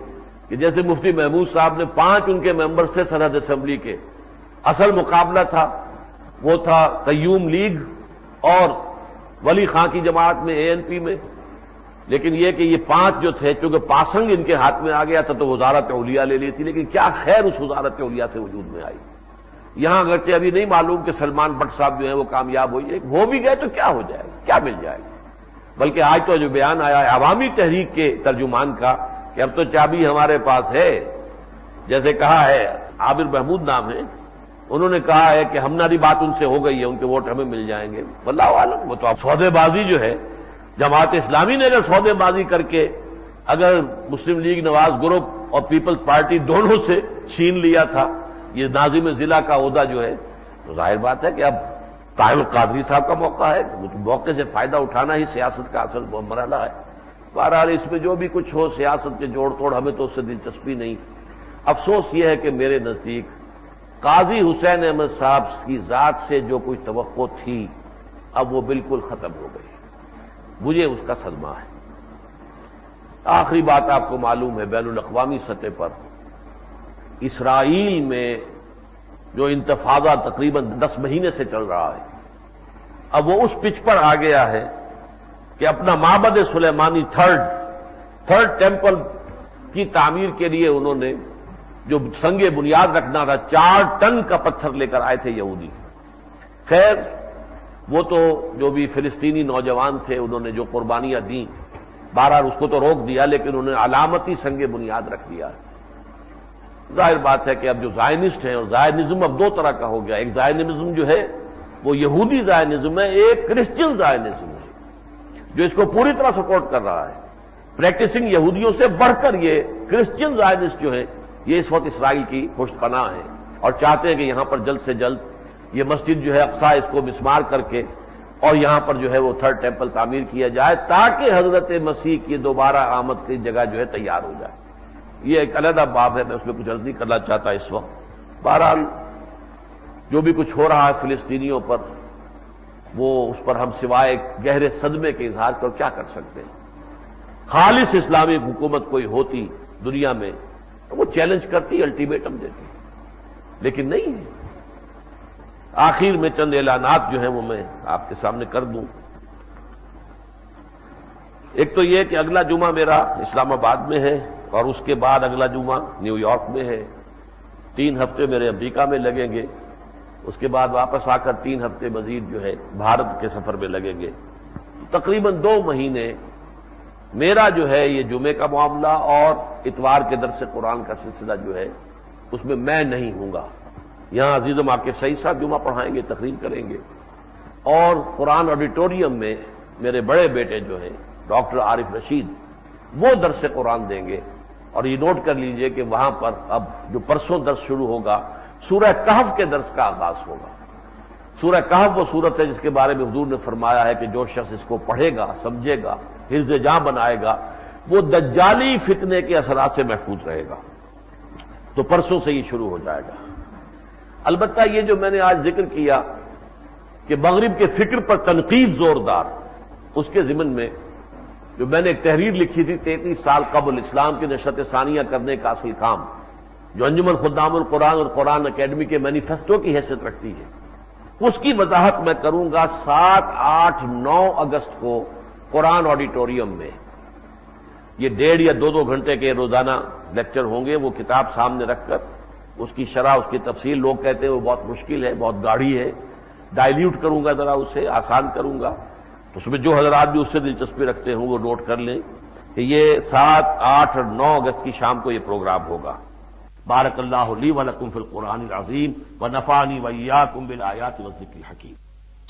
کہ جیسے مفتی محمود صاحب نے 5 ان کے ممبرز تھے سرحد اسمبلی کے، اصل مقابلہ تھا وہ تھا قیوم لیگ اور ولی خان کی جماعت میں ANP میں، لیکن یہ کہ یہ 5 جو تھے چونکہ پاسنگ ان کے ہاتھ میں آ گیا تھا تو وزارت اولیاء لے لی تھی، لیکن کیا خیر اس وزارت اولیاء سے وجود میں آئی؟ یہاں اگرچہ ابھی نہیں معلوم کہ سلمان بٹ صاحب جو ہیں وہ کامیاب ہوئی، ہو بھی گئے تو کیا ہو جائے گا، کیا مل جائے گا؟ بلکہ آج تو جو بیان آیا ہے عوامی تحریک کے ترجمان کا کہ اب تو چابی ہمارے پاس ہے، جیسے کہا ہے عابر محمود نام ہے، انہوں نے کہا ہے کہ ہماری بات ان سے ہو گئی ہے، ان کے ووٹ ہمیں مل جائیں گے، واللہ عالم۔ وہ تو اب سودے بازی جو ہے، جماعت اسلامی نے اگر سودے بازی کر کے اگر مسلم لیگ نواز گروپ اور پیپلز پارٹی دونوں سے چھین لیا تھا یہ ناظم ضلع کا عہدہ جو ہے، تو ظاہر بات ہے کہ اب طاہر القادری صاحب کا موقع ہے، موقع سے فائدہ اٹھانا ہی سیاست کا اصل مرحلہ ہے۔ بہرحال اس میں جو بھی کچھ ہو سیاست کے جوڑ توڑ ہمیں تو اس سے دلچسپی نہیں۔ افسوس یہ ہے کہ میرے نزدیک قاضی حسین احمد صاحب کی ذات سے جو کوئی توقع تھی اب وہ بالکل ختم ہو گئی، مجھے اس کا صدمہ ہے۔ آخری بات آپ کو معلوم ہے بین الاقوامی سطح پر اسرائیل میں جو انتفاضہ تقریباً 10 مہینے سے چل رہا ہے، اب وہ اس پچ پر آ گیا ہے کہ اپنا معبد سلیمانی تھرڈ ٹیمپل کی تعمیر کے لیے انہوں نے جو سنگ بنیاد رکھنا تھا 4 ٹن کا پتھر لے کر آئے تھے یہودی۔ خیر وہ تو جو بھی فلسطینی نوجوان تھے انہوں نے جو قربانیاں دیں، بہرحال اس کو تو روک دیا، لیکن انہوں نے علامتی سنگ بنیاد رکھ دیا۔ ظاہر بات ہے کہ اب جو زائنسٹ ہیں، اور زائنزم اب 2 طرح کا ہو گیا، ایک زائنزم جو ہے وہ یہودی زائنزم ہے، ایک کرسچن زائنزم ہے جو اس کو پوری طرح سپورٹ کر رہا ہے۔ پریکٹسنگ یہودیوں سے بڑھ کر یہ کرسچن زائنسٹ جو ہیں یہ اس وقت اسرائیل کی پشت پناہ ہے اور چاہتے ہیں کہ یہاں پر جلد سے جلد یہ مسجد جو ہے اقصی اس کو مسمار کر کے اور یہاں پر جو ہے وہ 3rd ٹیمپل تعمیر کیا جائے تاکہ حضرت مسیح کی دوبارہ آمد کی جگہ جو ہے تیار ہو جائے۔ یہ ایک علیحدہ باب ہے، میں اس میں کچھ عرض نہیں کرنا چاہتا اس وقت۔ بہرحال جو بھی کچھ ہو رہا ہے فلسطینیوں پر وہ اس پر ہم سوائے گہرے صدمے کے اظہار کر کیا کر سکتے ہیں۔ خالص اسلامی حکومت کوئی ہوتی دنیا میں تو وہ چیلنج کرتی، الٹیمیٹم دیتی، لیکن نہیں ہے۔ آخر میں چند اعلانات جو ہیں وہ میں آپ کے سامنے کر دوں۔ ایک تو یہ کہ اگلا جمعہ میرا اسلام آباد میں ہے اور اس کے بعد اگلا جمعہ نیو یارک میں ہے، 3 ہفتے میرے امریکہ میں لگیں گے، اس کے بعد واپس آ کر 3 ہفتے مزید جو ہے بھارت کے سفر میں لگیں گے۔ تقریباً 2 مہینے میرا جو ہے یہ جمعے کا معاملہ اور اتوار کے درس قرآن کا سلسلہ جو ہے اس میں نہیں ہوں گا۔ یہاں عزیزم آپ کے سعید صاحب جمعہ پڑھائیں گے، تقریر کریں گے، اور قرآن آڈیٹوریم میں میرے بڑے بیٹے جو ہیں ڈاکٹر عارف رشید وہ درس قرآن دیں گے۔ اور یہ نوٹ کر لیجئے کہ وہاں پر اب جو پرسوں درس شروع ہوگا سورہ کہف کے درس کا آغاز ہوگا۔ سورہ کہف وہ سورت ہے جس کے بارے میں حضور نے فرمایا ہے کہ جو شخص اس کو پڑھے گا، سمجھے گا، حفظ جاں بنائے گا وہ دجالی فتنے کے اثرات سے محفوظ رہے گا۔ تو پرسوں سے یہ شروع ہو جائے گا۔ البتہ یہ جو میں نے آج ذکر کیا کہ مغرب کے فکر پر تنقید زوردار، اس کے ضمن میں جو میں نے ایک تحریر لکھی تھی 33 سال قبل اسلام کی نشرت ثانیہ کرنے کا اصل کام، جو انجمن خدام القرآن اور قرآن اکیڈمی کے مینیفیسٹو کی حیثیت رکھتی ہے، اس کی وضاحت میں کروں گا 7، 8، 9 اگست کو قرآن آڈیٹوریم میں۔ یہ 1.5 یا 2 گھنٹے کے روزانہ لیکچر ہوں گے، وہ کتاب سامنے رکھ کر اس کی شرح، اس کی تفصیل، لوگ کہتے ہیں وہ بہت مشکل ہے، بہت گاڑھی ہے، ڈائلیوٹ کروں گا ذرا اسے، آسان کروں گا۔ تو اس میں جو حضرات بھی اس سے دلچسپی رکھتے ہوں وہ نوٹ کر لیں کہ یہ 7، 8 اور 9 اگست کی شام کو یہ پروگرام ہوگا۔ بارک اللہ لی و لکم فی القرآن العظیم ونفعنی وإیاکم بالآیات والذکر الحکیم۔